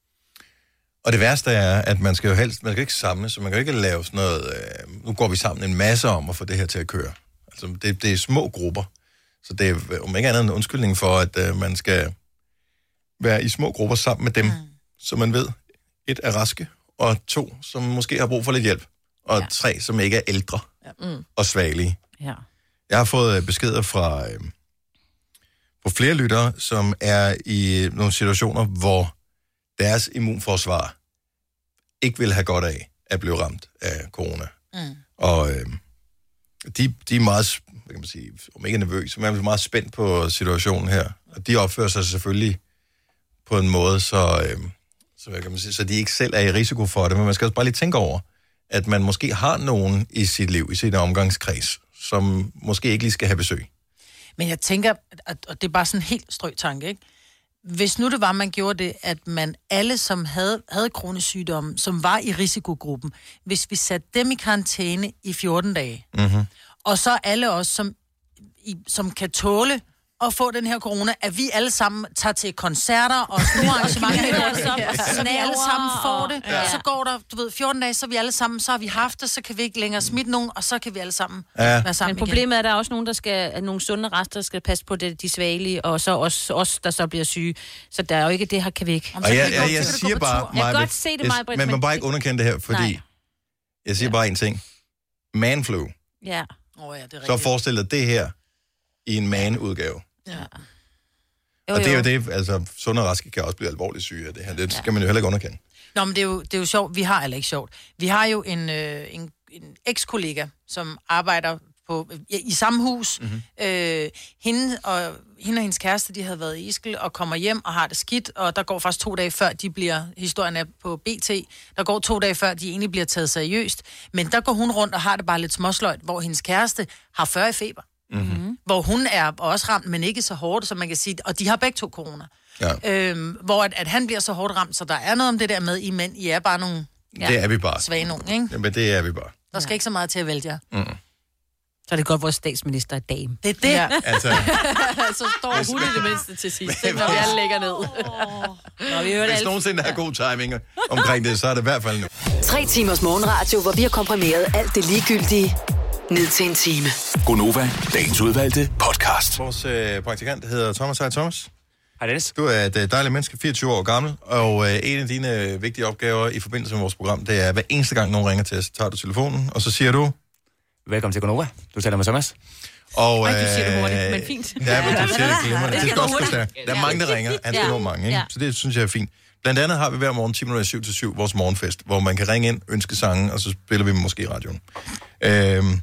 Og det værste er, at man skal jo helst, man skal ikke samle, så man kan jo ikke lave sådan noget, øh, nu går vi sammen en masse om at få det her til at køre. Altså, det, det er små grupper, så det er om ikke andet en undskyldning for, at øh, man skal være i små grupper sammen med dem, mm. så man ved, et er raske, og to, som måske har brug for lidt hjælp, og ja. tre, som ikke er ældre ja. mm. og svagelige. Ja. Jeg har fået beskeder fra, øh, fra flere lyttere, som er i nogle situationer, hvor deres immunforsvar ikke vil have godt af at blive ramt af corona. Mm. Og øh, de, de er meget, hvad kan man sige, om ikke nervøse, men er meget spændt på situationen her. Og de opfører sig selvfølgelig på en måde, så... Øh, Så, kan man sige, så de ikke selv er i risiko for det, men man skal også bare lige tænke over, at man måske har nogen i sit liv, i sin omgangskreds, som måske ikke lige skal have besøg. Men jeg tænker, og det er bare sådan en helt strøg tanke, ikke? Hvis nu det var, man gjorde det, at man alle, som havde, havde kronisk sygdom, som var i risikogruppen, hvis vi satte dem i karantæne i fjorten dage, mm-hmm. og så alle os, som, i, som kan tåle at få den her corona, at vi alle sammen tager til koncerter og store arrangementer, så, så vi alle sammen får det. Ja. Så går der, du ved, fjorten dage, så er vi alle sammen, så har vi haft det, så kan vi ikke længere smitte nogen, og så kan vi alle sammen ja. være sammen Men problemet igen. er, at der er også nogen, der skal, nogle sunde rester, der skal passe på det, de svagelige, og så også os, der så bliver syge. Så der er jo ikke, det her kan vi ikke. Og jeg, jeg, jeg, jeg siger bare, jeg kan godt se det, jeg, men man må bare ikke underkende det her, fordi nej. jeg siger ja. bare en ting. Manflu. Ja. Oh, ja, det er så forestil dig det her i en man-udgave. Ja. Jo, og det er jo det, altså sunde og raske kan også blive alvorligt syge af det her. Det skal man jo heller ikke underkende. Nå, men det er jo, det er jo sjovt. Vi har, eller ikke sjovt, vi har jo en, øh, en, en eks-kollega, som arbejder på, i, i samme hus. Mm-hmm. Øh, hende, og, hende og hendes kæreste, de havde været i Iskel og kommer hjem og har det skidt, og der går faktisk to dage før, de bliver, historien er på B T, der går to dage før, de egentlig bliver taget seriøst. Men der går hun rundt og har det bare lidt småsløjt, hvor hendes kæreste har fyrre i feber. Mm-hmm. Hvor hun er også ramt, men ikke så hårdt, som man kan sige. Og de har begge to corona. Ja. Øhm, hvor at, at han bliver så hårdt ramt, så der er noget om det der med, I mænd, I er bare nogle ja, det er vi bare. svage nogen, ikke? Jamen, det er vi bare. Der skal ja. ikke så meget til at vælge jer. Mm. Så er det godt, vores statsminister er dame. Det er det. Ja. Altså, så står hun i det mindste til sidst, når vi alle lægger ned. Oh. Nå, vi Hvis alt... nogensinde har god timing omkring det, så er det i hvert fald nu. Tre timers morgenradio, hvor vi har komprimeret alt det ligegyldige ned til en time. Gonova, dagens udvalgte podcast. Vores øh, praktikant hedder Thomas. Hej Thomas. Hej Dennis. Du er et øh, dejligt menneske, fireogtyve år gammel, og øh, en af dine øh, vigtige opgaver i forbindelse med vores program, det er, hver eneste gang nogen ringer til os, så tager du telefonen, og så siger du... Velkommen til Gonova. Du taler med Thomas. Og, øh, Ej, du siger det hurtigt, men fint. Ja, men du siger det glimrende. Det skal også gå stærkt. Der er mange, der ringer. Han skal nå mange, ikke? Så det synes jeg er fint. Blandt andet har vi hver morgen ti minutter syv til syv vores morgenfest, hvor man kan ringe ind, ønske sange, og så spiller vi dem måske i radioen. Øhm,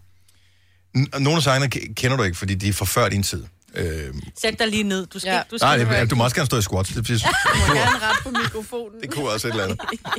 nogle af sangene kender du ikke, fordi de er fra før din tid. Øhm, Sæt dig lige ned. Du skal, ja. du skal nej, det, det, du må også gerne stå i squats. Det, det, du må gerne ret på mikrofonen. Det kunne også et eller andet.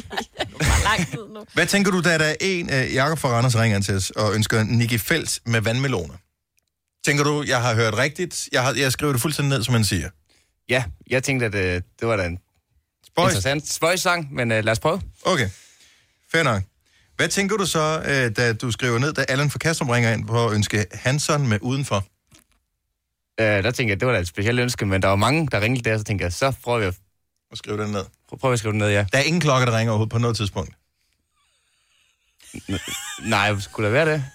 Langt tid nu. Hvad tænker du, da der er en, uh, Jakob fra Randers ringer til os og ønsker Nicky Felt med vandmeloner? Tænker du, jeg har hørt rigtigt? Jeg har jeg skriver det fuldstændig ned, som man siger. Ja, jeg tænkte, at uh, det var da en Spøjs. interessant spøjs-sang, men uh, lad os prøve. Okay, fair nok. Hvad tænker du så, øh, da du skriver ned, da Allan fra Kastrup ringer ind på at ønske Hanson med udenfor? Øh, der tænker jeg, det var da et specielt ønske, men der var mange, der ringede der, så tænker jeg, så prøver vi at... at skrive den ned. Prøv at skrive den ned, ja. Der er ingen klokke, der ringer overhovedet på noget tidspunkt. N- nej, skulle der være det?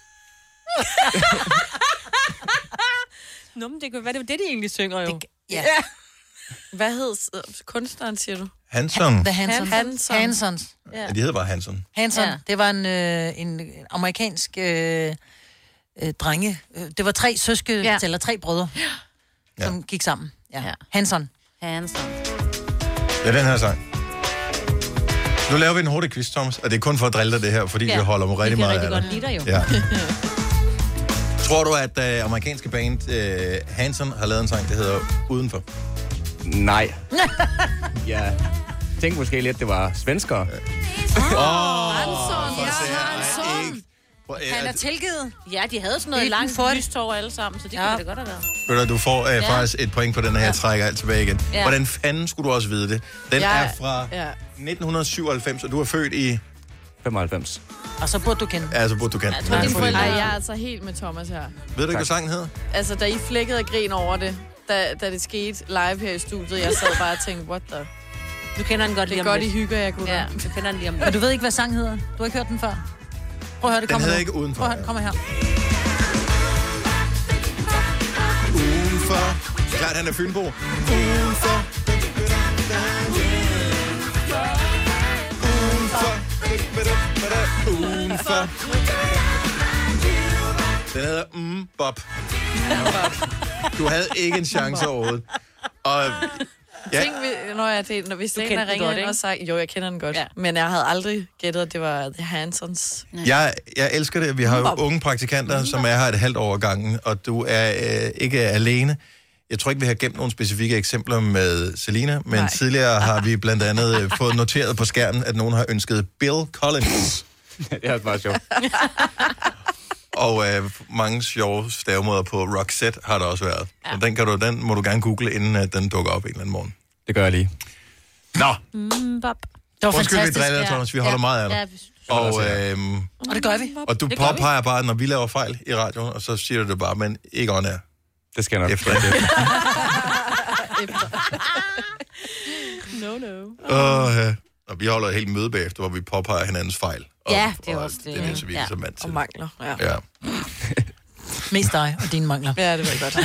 Nå, men det kan være, det var det, de egentlig synger jo. Det, ja. Hvad hed øh, kunstneren, siger du? Hanson. The Hanson. Hanson. Hansons. Ja, de hedder bare Hanson. Hanson, Ja. det var en, øh, en amerikansk øh, øh, drenge. Øh, Det var tre søske, Ja. eller tre brødre, Ja. som gik sammen. Ja. Ja. Hanson. Hanson. Det er den her sang. Nu laver vi en hurtig quiz, Thomas, og det er kun for at drille dig det her, fordi ja. vi holder mig rigtig Vi kan meget rigtig af godt lide dig jo. Ja. Tror du, at uh, amerikanske band uh, Hanson har lavet en sang, der hedder Udenfor? Nej. Jeg tænkte måske lidt, det var svenskere. Åh, Hanson, ja, Hanson. Han er tilgivet. Ja, de havde sådan noget Ikke langt for det. lystår alle sammen, så det Ja. kunne det godt have været. Ved du, du får uh, Ja. faktisk et point på den her, jeg trækker alt tilbage igen. Ja. Hvordan fanden skulle du også vide det? Den Jeg- er fra Ja. nitten syvoghalvfems, og du er født i... femoghalvfems. Og så burde du kende. Ja, så burde du kende. Jeg tror, dine forældre- Ej, jeg er altså helt med Thomas her. Ved du ikke, hvad sangen hedder? Altså, da I flækkede af grin over det, da, da det skete live her i studiet, jeg sad bare og tænkte, what the... Du kender den godt Det lige er om godt, I lidt. hygger jer, gutter. Ja, du kender den lige om Men lidt. du ved ikke, hvad sang hedder? Du har ikke hørt den før? Prøv at høre, det Den kommer hedder nu. ikke Udenfor. Prøv at høre, den kommer her. Udenfor. Klart, han er Fynbo. Udenfor. Udenfor. Udenfor. Den hedder Mm Bob. Du havde ikke en chance overhovedet. Og ja, Tænk, vi- når jeg det, når hvis Du det kendte er en, der den ringer godt, ind ikke? og sagt, jo, jeg kender den godt. Ja. Ja. Men jeg havde aldrig gættet, at det var The Hansons. jeg, jeg elsker det. Vi har jo unge praktikanter, som er her et halvt år ad gangen, og du er øh, ikke alene. Jeg tror ikke, vi har gemt nogle specifikke eksempler med Selina, men Nej. tidligere har vi blandt andet øh, fået noteret på skærmen, at nogen har ønsket Bill Collins. Det er bare sjovt. Og øh, mange sjove stavemåder på Roxette har der også været. Ja. Så den, kan du, den må du gerne google, inden at den dukker op en eller anden morgen. Det gør jeg lige. Nå, Mm, Bob. Det var undskyld, vi fantastisk. driller, Thomas. Vi holder Ja. meget af dig. Ja, vi- Og, øh, Og det gør vi. og du Det gør vi. påpeger bare, når vi laver fejl i radioen, og så siger du det bare, men ikke on air. Det skal jeg nok. Efter det. No, no. Og, øh, og vi holder et helt møde bagefter, hvor vi påpeger hinandens fejl. Og, Ja, det er og også det. Det er så vi Ja. er så vant til. Og mangler, ja. Ja. Mest dig og dine mangler. Ja, det var godt.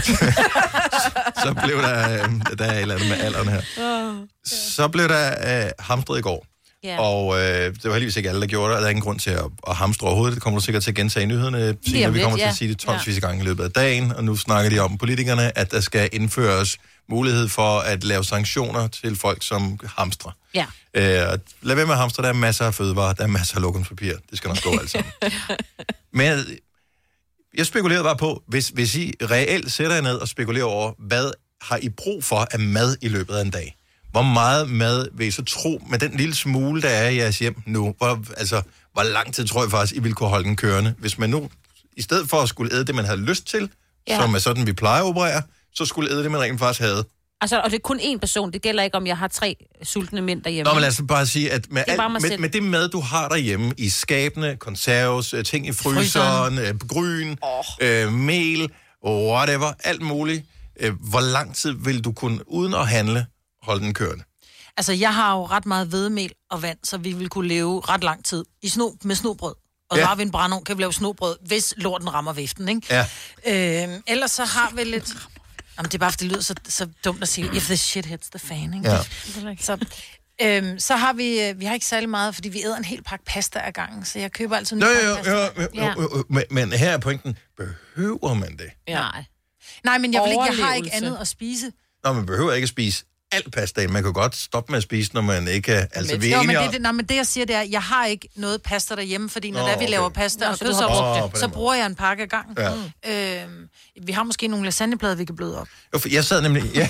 Så blev der, øh, der er et eller andet med alderen her. Så blev der øh, hamstret i går. Ja. Og øh, det var heldigvis ikke alle, der gjorde det, og der er ingen grund til at, at hamstre overhovedet. Det kommer du sikkert til at gentage i nyhederne, Lige om vi lidt, kommer til ja. at sige det tonsvis i gang i løbet af dagen, og nu snakker de om politikerne, at der skal indføres mulighed for at lave sanktioner til folk, som hamstrer. Ja. Øh, lad være med at hamstre, der er masser af fødevarer, der er masser af lokumspapir, det skal nok gå alt sammen. Men jeg spekulerede bare på, hvis, hvis I reelt sætter jer ned og spekulerer over, hvad har I brug for af mad i løbet af en dag? Hvor meget mad vil I så tro, med den lille smule, der er i jeres hjem nu, hvor, altså, hvor lang tid tror jeg faktisk, I ville kunne holde den kørende? Hvis man nu, i stedet for at skulle æde det, man havde lyst til, ja. som er sådan, vi plejer at operere, så skulle æde det, man rent faktisk havde. Altså, og det er kun én person. Det gælder ikke, om jeg har tre sultne mænd derhjemme. Nå, men lad os bare sige, at med, Det er bare mig alt, med, selv. med det mad, du har derhjemme, i skabene, konserves, øh, ting i fryseren, øh, gryn, oh. øh, mel, whatever, alt muligt, øh, hvor lang tid vil du kunne, uden at handle, holde den kørende? Altså, jeg har jo ret meget hvedemel og vand, så vi vil kunne leve ret lang tid i sno, med snobrød. Og så Ja. har vi en brændeovn, kan vi lave snobrød, hvis lorten rammer viften, ikke? Ja. Øhm, ellers så har vi lidt... Jamen, det er bare, for det lyder så, så dumt at sige, if the shit hits the fan, ikke? Ja. Så, øhm, så har vi... øh, Vi har ikke særlig meget, fordi vi æder en hel pakke pasta ad gangen, så jeg køber altid en Jo, ny jo, pakke jo, pasta. jo, jo, jo, jo, men, men her er pointen, behøver man det? Ja. Nej. Nej, men jeg, vil ikke, jeg har ikke Overlevelse. andet at spise. Nå, man behøver ikke at spise alt pasta. Man kan godt stoppe med at spise, når man ikke er... Altså, vi er Jo, men enige det, om... det, nej, men det jeg siger, det er, jeg har ikke noget pasta derhjemme, fordi når Nå, der vi okay. laver pasta Nå, og så du kød, har så, brugt det. så, På den så måde. bruger jeg en pakke ad gangen. Ja. Øhm, vi har måske nogle lasagneplader, vi kan bløde op. Jo, for jeg sad nemlig... Ja.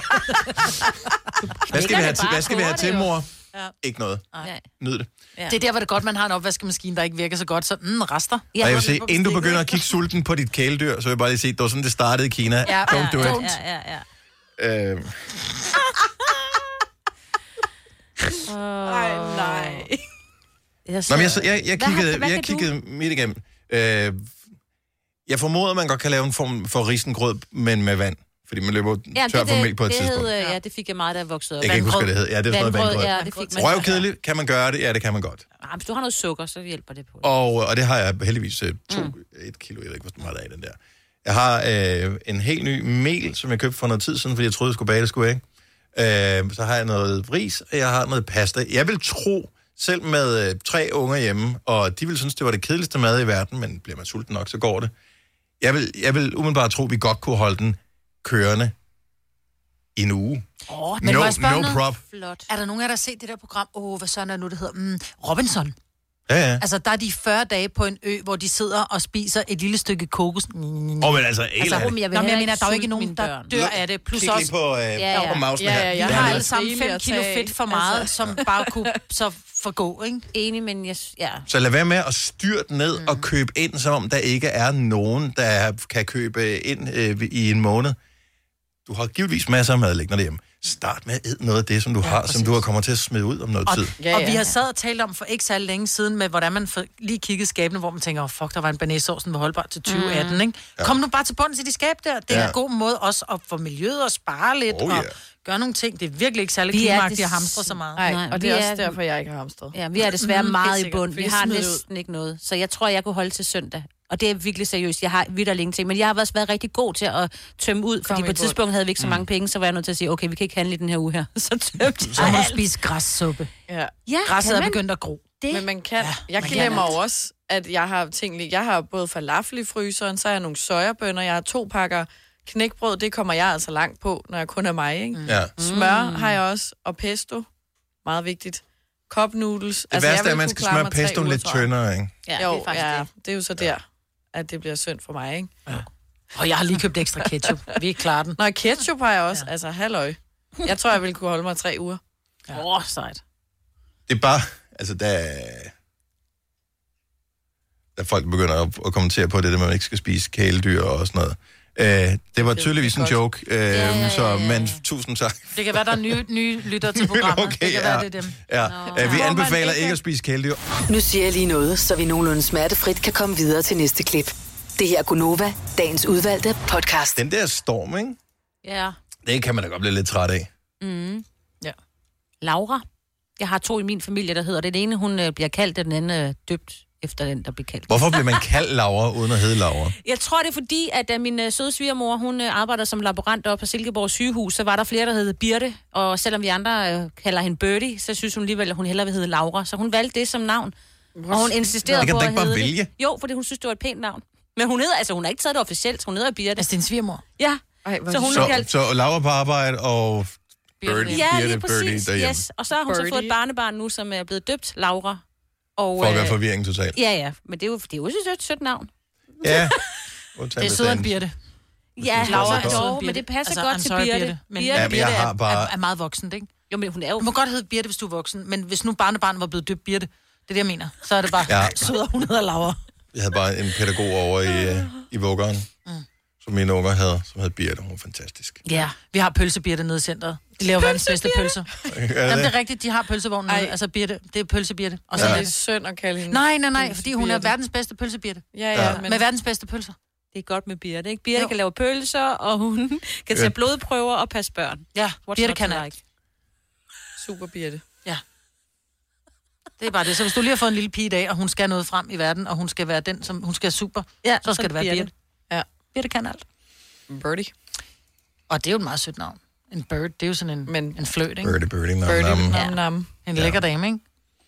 Hvad skal vi have til, hvad skal vi have til, mor? Ja. Ikke noget. Nej. Nyd det. Ja. Det er der, hvor det er godt, man har en opvaskemaskine, der ikke virker så godt, så mm, rester. Ja, og jeg vil sige, inden du begynder at kigge sulten på dit kæledyr, så vil jeg bare lige sige, det var sådan, det startede i Kina. Ja, Don't do ja, it. Ja, ja, ja. Øh, Ej, nej. Jeg Nå, men jeg, jeg, jeg kiggede, hvad, jeg kiggede midt igennem. Øh, jeg formoder, man godt kan lave en form for risengrød, men med vand. Fordi man løber ja, tør det, for mælk på et det tidspunkt. Hed, ja, det fik jeg meget, da jeg voksede op. Jeg kan ikke huske, hvad det hed. Ja, det er sådan noget vandgrød. Ja, det fik man. Røvkedeligt, kan man gøre det? Ja, det kan man godt. Ja, hvis du har noget sukker, så hjælper det på det. Og, og det har jeg heldigvis uh, to, mm. et kilo, jeg ved ikke, hvor meget der er i den der. Jeg har øh, en helt ny mel, som jeg købte for noget tid siden, fordi jeg troede, jeg skulle bage det, skulle jeg ikke. Øh, så har jeg noget ris, og jeg har noget pasta. Jeg vil tro, selv med øh, tre unger hjemme, og de vil synes, det var det kedeligste mad i verden, men bliver man sulten nok, så går det. Jeg vil, jeg vil umiddelbart tro, at vi godt kunne holde den kørende i en uge. Oh, men no, no no prop. Flot. Er der nogen af jer, der har set det der program? Åh, oh, hvad sådan er nu, det hedder? Mm, Robinson. Ja, ja. Altså, der er de fyrre dage på en ø, hvor de sidder og spiser et lille stykke kokos. Åh, oh, men altså, altså jeg, Nå, men jeg mener, der er jo ikke nogen, der dør af det. Plus Kig også... lige på, øh, ja, ja. på mausen ja, her. ja, ja. Jeg har alle sammen fem kilo fedt for meget, altså. Som bare kunne så forgå, ikke? Enig, men jeg... Ja. Så lad være med at styrte ned mm. og købe ind, som om der ikke er nogen, der kan købe ind øh, i en måned. Du har givetvis masser af mad liggende derhjemme. Start med at æde noget af det, som du ja, har, præcis. Som du har kommer til at smide ud om noget og, tid. Ja, ja. Og vi har sad og talt om for ikke så længe siden, med hvordan man lige kiggede skabene, hvor man tænker, oh, fuck, der var en banæssauce, den var holdbar til tyve atten, ikke? Ja. Kom nu bare til bunds i de skab der. Det er ja. En god måde også at få miljøet og spare lidt, oh, yeah. og gøre nogle ting. Det er virkelig ikke særlig klimagtigt at hamstre så meget. Nej, Nej og det er også derfor, jeg ikke har hamstret. Ja, vi er desværre mm, meget i bund. Vi har næsten ikke noget. Så jeg tror, jeg kunne holde til søndag. Og det er virkelig seriøst. Jeg har vidt og længe ting. Men jeg har også været rigtig god til at tømme ud, fordi på et tidspunkt havde vi ikke så mange penge, så var jeg nødt til at sige, okay, vi kan ikke handle i den her uge her. Så tømte jeg. Så må du spise græssuppe. Ja. Ja, græsset er begyndt at gro. Det? Men man kan, ja, jeg man glemmer jo også, at jeg har ting, jeg har både falafel i fryseren, så har jeg nogle sojabønner, jeg har to pakker knækbrød, det kommer jeg altså langt på, når jeg kun er mig, ikke? Ja. Smør har jeg også, og pesto, meget vigtigt. Cup noodles. Det altså, værste er, at man skal smøre pestoen lidt tyndere, ikke? Ja, jo, det er faktisk ja, det. Det er jo så der, at det bliver synd for mig, ikke? Ja. Og jeg har lige købt ekstra ketchup. Vi klarer den. Nå, ketchup har jeg også. Ja. Altså, halløj. Jeg tror, jeg ville kunne holde mig tre uger. Åh, ja. oh, sejt. Det er bare, altså, der der folk begynder at, at kommentere på det, at man ikke skal spise kæledyr og sådan noget. Uh, det var tydeligvis en joke, uh, ja, ja, ja, ja. Så, men tusind tak. Det kan være, der er nye, nye lytter til programmet. Okay, det kan ja. være, det er dem. Ja. Uh, vi anbefaler ikke at spise kæledyr. Nu siger jeg lige noget, så vi nogenlunde smertefrit kan komme videre til næste klip. Det her er Gunova, dagens udvalgte podcast. Den der storm, ikke? Ja. Det kan man da godt blive lidt træt af. Mm. Ja. Laura. Jeg har to i min familie, der hedder. Den ene, hun øh, bliver kaldt, og den anden øh, døbt efter den, der bliver kaldt. Hvorfor bliver man kaldt Laura, uden at hedde Laura? Jeg tror, det er fordi, at da min øh, søde svigermor, hun øh, arbejder som laborant oppe på Silkeborg sygehus, så var der flere, der hed Birte, og selvom vi andre øh, kalder hende Birdie, så synes hun alligevel, at hun hellere vil hedde Laura. Så hun valgte det som navn. Og hun insisterede på at hedde bare vælge. Det. Jo, fordi hun synes, det var et pænt navn. Men hun hedder, altså hun har ikke taget det officielt, hun hedder Birte. Altså din svigermor? Ja. Ej, så, hun så, kaldt... så Laura på arbejde og Birdie, ja, Birte, lige præcis. Birdie Yes. Og så har hun Birdie. Så fået et barnebarn nu, som er blevet døbt Laura. Og, for at være forvirring totalt. Ja, ja. Men det er jo, det er jo et sødt navn. Ja. Det er sødt en Birte. Ja, Laura er dog, men det passer altså, godt til Birte. Birte. Men Birte, ja, men jeg har bare... er, er meget voksen, ikke? Jo, men hun er jo... Du må godt hedde Birte, hvis du er voksen, men hvis nu barnebarnet var blevet døbt Birte, det er det, jeg mener, så er det bare ja. Sød, hun hedder Laura. Jeg havde bare en pædagog over i, i vuggeren, mm. som mine unger havde, som hed Birte. Hun var fantastisk. Ja, vi har pølsebirte nede i centret. De laver verdens bedste pølser. Jamen, det er rigtigt, de har pølsevognen nede. Altså, Birte, det er pølsebirte. Og så ja. Er det synd at kalde hende. Nej, nej, nej, fordi hun er verdens bedste pølsebirte. Ja, ja. ja. Men... Med verdens bedste pølser. Det er godt med Birte, ikke? Birte jo. Kan lave pølser, og hun kan tage ja. Blodprøver og passe børn. Ja, What's Birte kan ikke. Super Birte. Ja. Det er bare det. Så hvis du lige har fået en lille pige i dag, og hun skal noget frem i verden, og hun skal være den, som hun skal super, ja, så skal så det være Birte. Birte. Ja. Birte kan alt. Birdie. Og det er jo et meget sødt navn. En bird, det er jo sådan en, Men, en fløjt, ikke? Birdie, birdie, nam, birdie, nam. nam, nam. En lækker ja. Dame, ikke?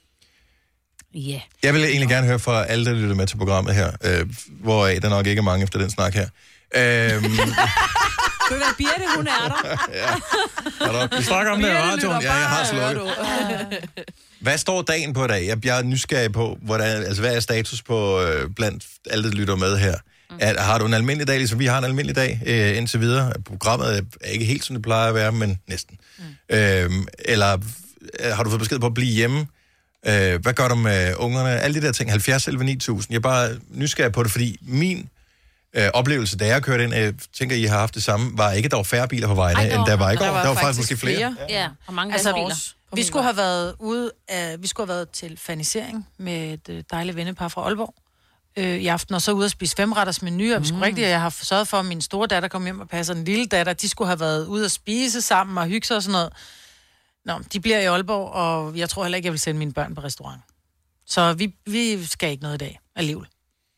Ja. Yeah. Jeg vil egentlig gerne høre fra alle, der lytter med til programmet her, øh, hvoraf der nok ikke er mange efter den snak her. Øhm... Kunne det være Birte, hun er der? Ja. Er der... Vi snakker om det i radioen. Ja, jeg har slukket. Hvad står dagen på i dag? Jeg, jeg er nysgerrig på, hvordan, altså, hvad er status på øh, blandt alle, der lytter med her? Mm. Er, har du en almindelig dag, ligesom vi har en almindelig dag øh, indtil videre? Programmet er ikke helt, som det plejer at være, men næsten. Mm. Øhm, eller øh, har du fået besked på at blive hjemme? Øh, hvad gør du med ungerne? Alle de der ting, halvfjerds elleve ni tusind. Jeg er bare nysgerrig på det, fordi min øh, oplevelse, da jeg kørte ind. Jeg tænker, I har haft det samme. Var ikke, der var færre biler på vejene, Ej, end der var i går. Der var, der var faktisk måske flere. flere. Ja, ja, og mange altså, biler. Vi skulle have været ude af, vi skulle have været til fanisering med et øh, dejligt vennepar fra Aalborg øh, i aften, og så ude at spise femretters menu, og vi skulle mm. rigtig, jeg har sørget for, at min store datter kom hjem og passer den lille datter, de skulle have været ude at spise sammen og hygge sig og sådan noget. Nå, de bliver i Aalborg, og jeg tror heller ikke, jeg vil sende mine børn på restaurant. Så vi, vi skal ikke noget i dag alligevel.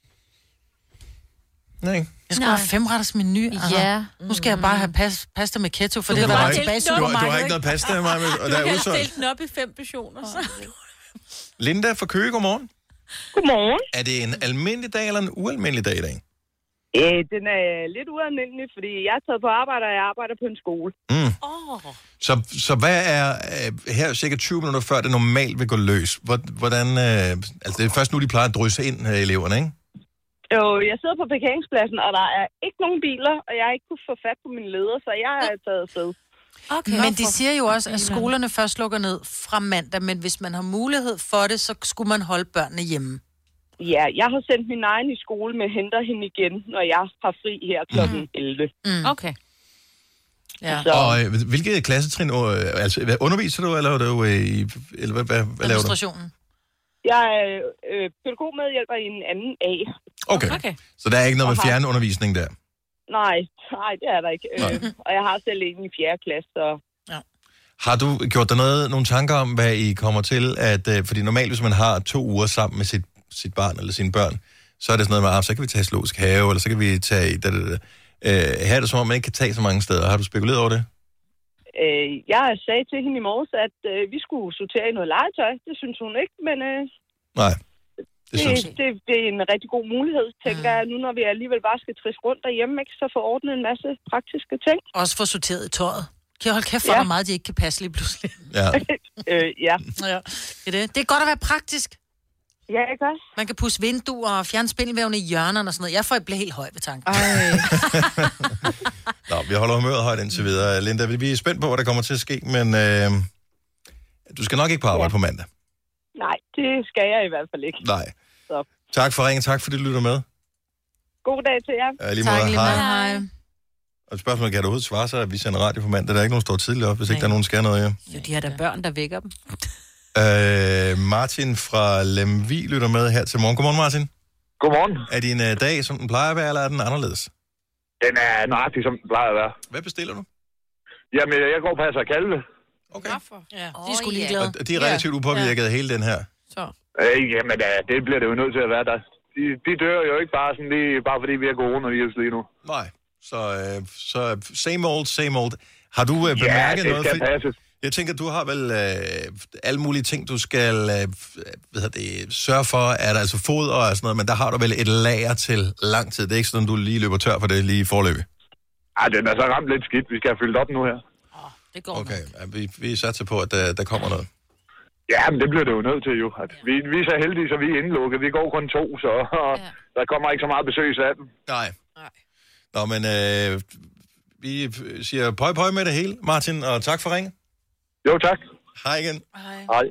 Nej. Jeg skal Nej. have femretters menu. Altså. Ja. Nu skal jeg bare have pas, pasta med ketchup, for du det er bare tilbage i supermarkedet. Du har ikke noget pasta med mig, og der er udsolgt. Du kan stille den op i fem portioner, så. Linda fra Køge, godmorgen. Godmorgen. Er det en almindelig dag eller en ualmindelig dag i dag? Øh, den er lidt ualmindelig, fordi jeg er taget på arbejde, og jeg arbejder på en skole. Mm. Oh. Så, så hvad er her cirka tyve minutter før det normalt vil gå løs? Hvordan, øh, altså det er først nu, de plejer at drysse ind, eleverne, ikke? Jo, jeg sidder på parkeringspladsen, og der er ikke nogen biler, og jeg har ikke kunnet få fat på min leder, så jeg er taget afsted. Okay. Men de siger jo også, at skolerne først lukker ned fra mandag, men hvis man har mulighed for det, så skulle man holde børnene hjemme. Ja, jeg har sendt min egen i skole, men henter hende igen, når jeg har fri her klokken elleve. Mm. Okay. Ja. Så. Og øh, hvilket klassetrin, øh, altså hvad, underviser du, eller er du øh, i, eller hvad, hvad, hvad laver du? Administrationen. Jeg er øh, pædagogmedhjælper i en anden A. Okay. okay. Så der er ikke noget med fjernundervisning der? Nej, nej, det er der ikke. Øh, og jeg har selv en i fjerde klasse, så... Ja. Har du gjort dig noget, nogle tanker om, hvad I kommer til? At, øh, fordi normalt, hvis man har to uger sammen med sit, sit barn eller sine børn, så er det sådan noget med, ah, så kan vi tage i zoologisk have, eller så kan vi tage... Da, da, da. Øh, her er det som om, man ikke kan tage så mange steder. Har du spekuleret over det? Øh, jeg sagde til hende i morges, at øh, vi skulle sortere i noget legetøj. Det synes hun ikke, men... Øh, Nej. Det, det, det, det er en rigtig god mulighed, tænker jeg, nu når vi alligevel bare skal trisse rundt derhjemme, ikke, så få ordnet en masse praktiske ting. Også få sorteret i tøjet. Kan jeg holde kæft for, ja. Hvor meget de ikke kan passe lige pludselig? Ja. øh, ja. ja. Det, er det. det er godt at være praktisk. Ja, ikke også? Man kan pusse vinduer og fjerne spindelvævne i hjørnerne og sådan noget. Jeg får bliver helt høj ved tanken. Nå, vi holder humøret højt indtil videre. Linda, vi er spændt på, hvad der kommer til at ske, men øh, du skal nok ikke på arbejde ja. på mandag. Nej, det skal jeg i hvert fald ikke. Nej. Så. Tak for ringen, tak fordi du lytter med. God dag til jer. Ja, lige tak, måde. Lige hej. hej. Og spørgsmålet, kan der overhovedet svare sig, at vi sender radio på mandag? Der er ikke nogen, der står tidligt op, hvis Nej. ikke der er nogen, der skal noget. Ja. Jo, de har da børn, der vækker dem. øh, Martin fra Lemvig lytter med her til morgen. Godmorgen, Martin. Godmorgen. Er din uh, dag, som den plejer at være, eller er den anderledes? Den er nøjagtig, som den plejer at være. Hvad bestiller du? Jamen, jeg går og passer kalve. Okay. Ja, de er sgu ligeglade. Og de er relativt upåvirket af hele den her. Så. Øh, jamen, det bliver det jo nødt til at være der. De, de dør jo ikke bare sådan lige, bare fordi vi har coronavirus lige nu. Nej, så, øh, så same old, same old. Har du øh, bemærket ja, noget? Ja, det skal passes. Jeg tænker, du har vel øh, alle mulige ting, du skal øh, hvad det, sørge for, er der altså foder og sådan noget, men der har du vel et lager til lang tid. Det er ikke sådan, du lige løber tør for det lige i forløbet. Ej, den er så ramt lidt skidt. Vi skal have fyldt op nu her. Oh, det går okay, ja, vi, vi satser på, at der, der kommer noget. Ja, men det bliver det jo nødt til jo. At vi, vi er så heldige, så vi er indlukket. Vi går kun to, så ja. Der kommer ikke så meget besøg i slatten. Nej. Nej. Nå, men øh, vi siger pøj pøj med det hele, Martin, og tak for ringen. Jo, tak. Hej igen. Hej. Hej.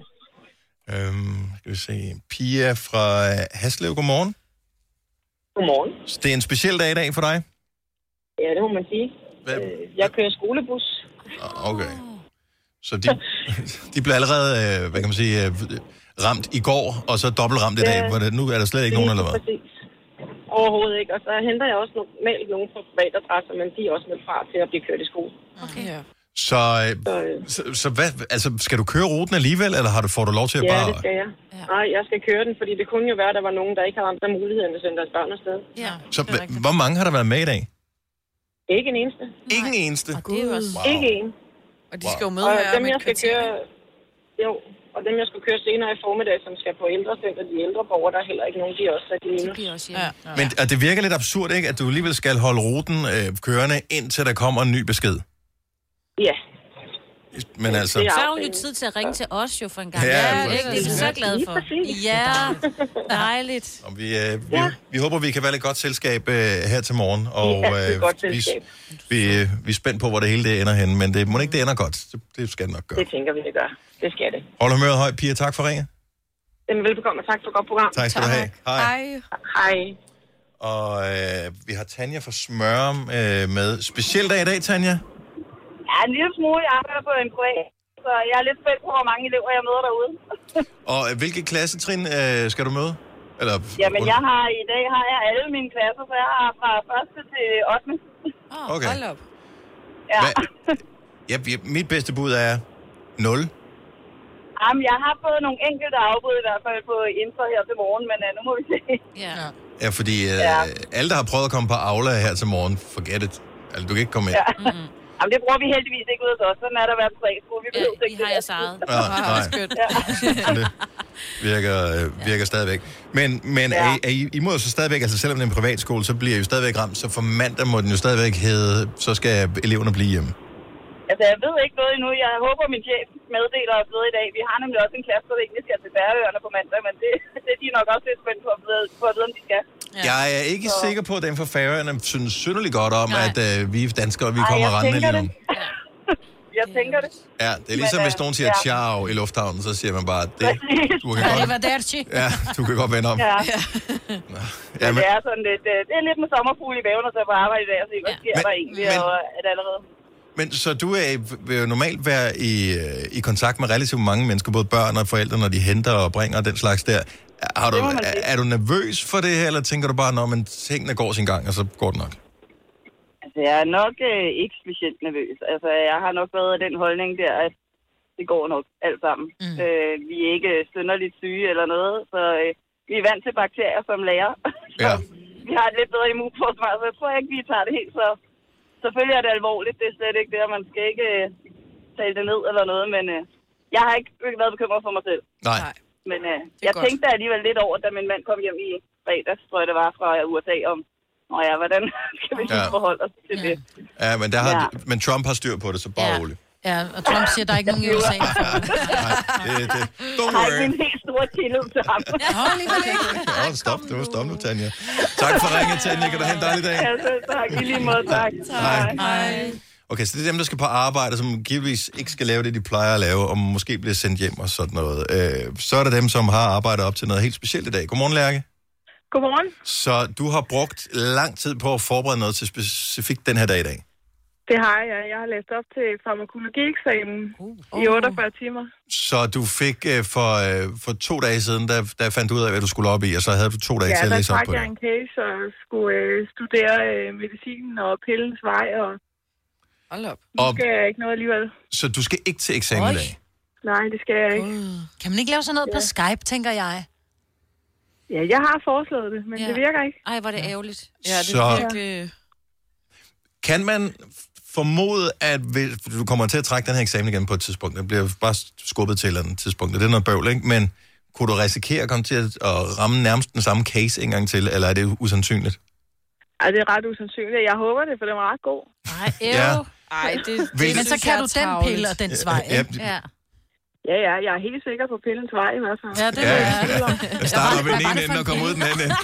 Øhm, skal vi se. Pia fra Haslev, godmorgen. Godmorgen. Så det er en speciel dag i dag for dig? Ja, det må man sige. Hvad? Jeg kører skolebus. Okay. Så de, de blev allerede, hvad kan man sige, ramt i går, og så dobbelt ramt i dag. Ja, det, nu er der slet ikke nogen, eller hvad? Præcis. Overhovedet ikke. Og så henter jeg også normalt nogen fra privatadresser, men de er også meldt fra til at blive kørt i skole. Okay. Ja. Så, så, så, så hvad, altså, skal du køre ruten alligevel, eller har du, får du lov til at ja, bare... Ja, det skal jeg. Ja. Nej, jeg skal køre den, fordi det kunne jo være, at der var nogen, der ikke har andre muligheder, end at sende deres børn afsted. Ja. Så hvor mange har der været med i dag? Ikke en eneste. Ikke en eneste? Og det er også... Wow. Ikke en. Og de skal jo med og her dem, med jeg skal køre, jo, og dem, jeg skal køre senere i formiddag, som skal på ældrecenter, de ældre borgere, der er heller ikke nogen, de er også sat i minus. De også, ja. Ja. Men og det virker lidt absurd, ikke? At du alligevel skal holde ruten øh, kørende, indtil der kommer en ny besked. Ja. Men altså... Så har hun jo tid til at ringe til os jo for en gang. Ja, ja det, det er vi så glade for. Ja, dejligt. Og vi, øh, vi, ja. vi håber, vi kan være lidt godt selskab øh, her til morgen. Og ja, øh, godt vi, vi, øh, vi er spændt på, hvor det hele det ender henne. Men det må ikke det ender godt. Det, det skal det nok gøre. Det tænker vi, det gør. Det skal det. Hold humøret højt, Pia. Tak for ringet. Jamen, velbekomme, og tak for godt program. Tak skal tak. du have. Hej. Hej. Og øh, vi har Tanja fra Smørum øh, med. Speciel dag i dag, Tanja? Ja, en lille smule. Jeg arbejder på en privat, så jeg er lidt spændt på, hvor mange elever jeg møder derude. Og øh, hvilke klassetrin øh, skal du møde? Eller, Jamen, jeg har i dag har jeg alle mine klasser, så jeg har fra første til ottende Oh, okay. Hold op. Ja. Hvad? Ja, mit bedste bud er nul. Jamen, jeg har fået nogle enkelte afbud i hvert fald på info her til morgen, men uh, nu må vi se. Ja. Ja, fordi øh, Ja. alle, der har prøvet at komme på Aula her til morgen, forget it. Altså, du kan ikke komme ind. Ja. Mm-hmm. Jamen, det bruger vi heldigvis ikke ud hos os. Sådan er der været på privatskole. Vi behøver ikke I har jeres eget. Ja, nej. Det virker, øh, virker stadigvæk. Men, men Ja. er, I- er I, I må jo så stadigvæk, altså selvom det er en privatskole, så bliver I jo stadigvæk ramt. Så for mandag må den jo stadigvæk hedde, så skal eleverne blive hjemme. Altså, jeg ved ikke noget endnu. Jeg håber, min chef meddeler os ved i dag. Vi har nemlig også en klasse, der egentlig skal til Færøerne på mandag, men det, det er de nok også lidt spændt på at vide, på at vide om de skal. Ja. Jeg er ikke så. sikker på, at den for Færøerne synes synderligt godt om, Nej. at øh, vi danskere, vi Ej, kommer jeg rendende tænker lige nu. Jeg tænker det. Ja, det er ligesom, Men, hvis nogen siger ja. ciao i lufthavnen, så siger man bare, det, du kan godt, Arrivederci. ja, du kan godt vende om. Ja. Ja, Men men, det er sådan lidt, øh, det er lidt med sommerfugle i væven, og så på arbejde i dag og se, hvad sker Men- der egentlig, men- og er det allerede. men så du er, vil jo normalt være i, øh, i kontakt med relativt mange mennesker, både børn og forældre, når de henter og bringer den slags der. Har du, Det må man er, sige. er du nervøs for det her, eller tænker du bare, når man tingene går sin gang, og så går det nok? Altså, jeg er nok øh, ikke specielt nervøs. Altså, jeg har nok været af den holdning der, at det går nok alt sammen. Mm. Øh, vi er ikke synderligt syge eller noget, så øh, vi er vant til bakterier som lærer. Ja. Vi har et lidt bedre immunforsvar, så jeg tror ikke, vi tager det helt så... Selvfølgelig er det alvorligt, det er slet ikke det, og man skal ikke øh, tale det ned eller noget, men øh, jeg har ikke været bekymret for mig selv. Nej. Men øh, jeg godt. tænkte alligevel lidt over, da min mand kom hjem i fredags, tror jeg det var, fra U S A, om, nå ja, hvordan skal vi Ja. ja. forholde os til det? Ja, men, der har, Ja. men Trump har styr på det, så bare Ja. roligt. Ja, og Trump siger, at der er ikke nogen i U S A. Det, det, don't Jeg har worry. ikke en helt stor tillid til ham. Ja, stop, det var stop nu, Tanja. Tak for ringet, Tanja. Kan du have en dejlig dag? Ja, selv tak. I lige måde, tak. Hej. Hej. Okay, så det er dem, der skal på arbejde, som givetvis ikke skal lave det, de plejer at lave, og måske bliver sendt hjem og sådan noget. Øh, så er der dem, som har arbejdet op til noget helt specielt i dag. Godmorgen, Lærke. Godmorgen. Så du har brugt lang tid på at forberede noget til specifikt den her dag i dag. Det har jeg. Jeg har læst op til farmakologi-eksamen uh. i otteogfyrre timer. Så du fik øh, for, øh, for to dage siden, der, der fandt du ud af, hvad du skulle op i, og så havde du to dage Ja, til at der læse op trak på jeg det. en case og skulle øh, studere øh, medicinen og pillens vej, og Hold op. nu Og- skal jeg ikke noget alligevel. Så du skal ikke til eksamen i dag? Nej, det skal jeg ikke. Kan man ikke lave sådan noget på Skype, tænker jeg? Ja, jeg har foreslået det, men Ja. det virker ikke. Ej, hvor er det ærgerligt. Ja, det Så- er virkelig... Kan man formode, at hvis, du kommer til at trække den her eksamen igen på et tidspunkt, det bliver bare skubbet til et eller andet tidspunkt, og det er noget bøvl, ikke? Men kunne du risikere at komme til at at ramme nærmest den samme case en gang til, eller er det usandsynligt? Ej, det er ret usandsynligt. Jeg håber det, for den var ret god. Nej, Ja. Ej, det, det Vil- Men så synes kan jeg du er den tarveligt. pille og den vej, Ja, ikke? Ja. Ja, ja, jeg er helt sikker på pillens vej i hvert fald. Ja, det Ja, vil jeg. jeg starter ved Hvad den var ene det for ende en og kommer ud den anden ende.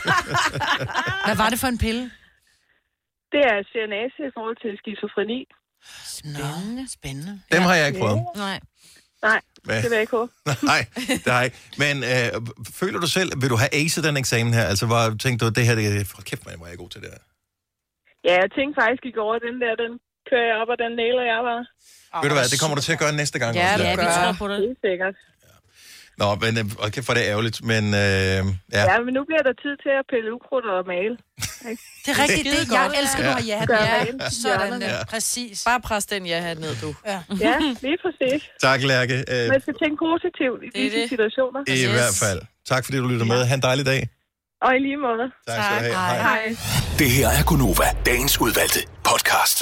Hvad var det for en pille? Det er serenase i forhold til skizofreni. Spændende. Spændende. Dem har jeg ikke prøvet. Nej. Nej, Hvad? det vil jeg ikke håbe. Nej, det har jeg ikke. Men øh, føler du selv, vil du have acet den eksamen her? Altså, hvor tænkte du, det her, det er... For kæft, man, hvor er jeg god til det her. Ja, jeg tænkte faktisk i går, at den der, den kører jeg op, og den nailer jeg bare. Ved du hvad, det kommer du til at gøre næste gang. Ja, også, det Lærke. gør. tror på det. Helt sikkert. Nå, men øh, og kæft, hvor er det ærgerligt, men øh, ja. Ja, men nu bliver der tid til at pille ukrudt og male. Det er rigtigt. Det, jeg elsker, du har ja. Gør Ja, rent i sådan hjørnerne. der. Præcis. Bare pres den ja her ned, du. Ja. Ja, lige præcis. Tak, Lærke. Øh, Man skal tænke positivt i Det er disse det. situationer. I Yes. hvert fald. Tak, fordi du lytter med. Ha' en dejlig dag. Og i lige måde. Tak skal du have. Hej. Hej. Det her er Gunova, dagens udvalgte podcast.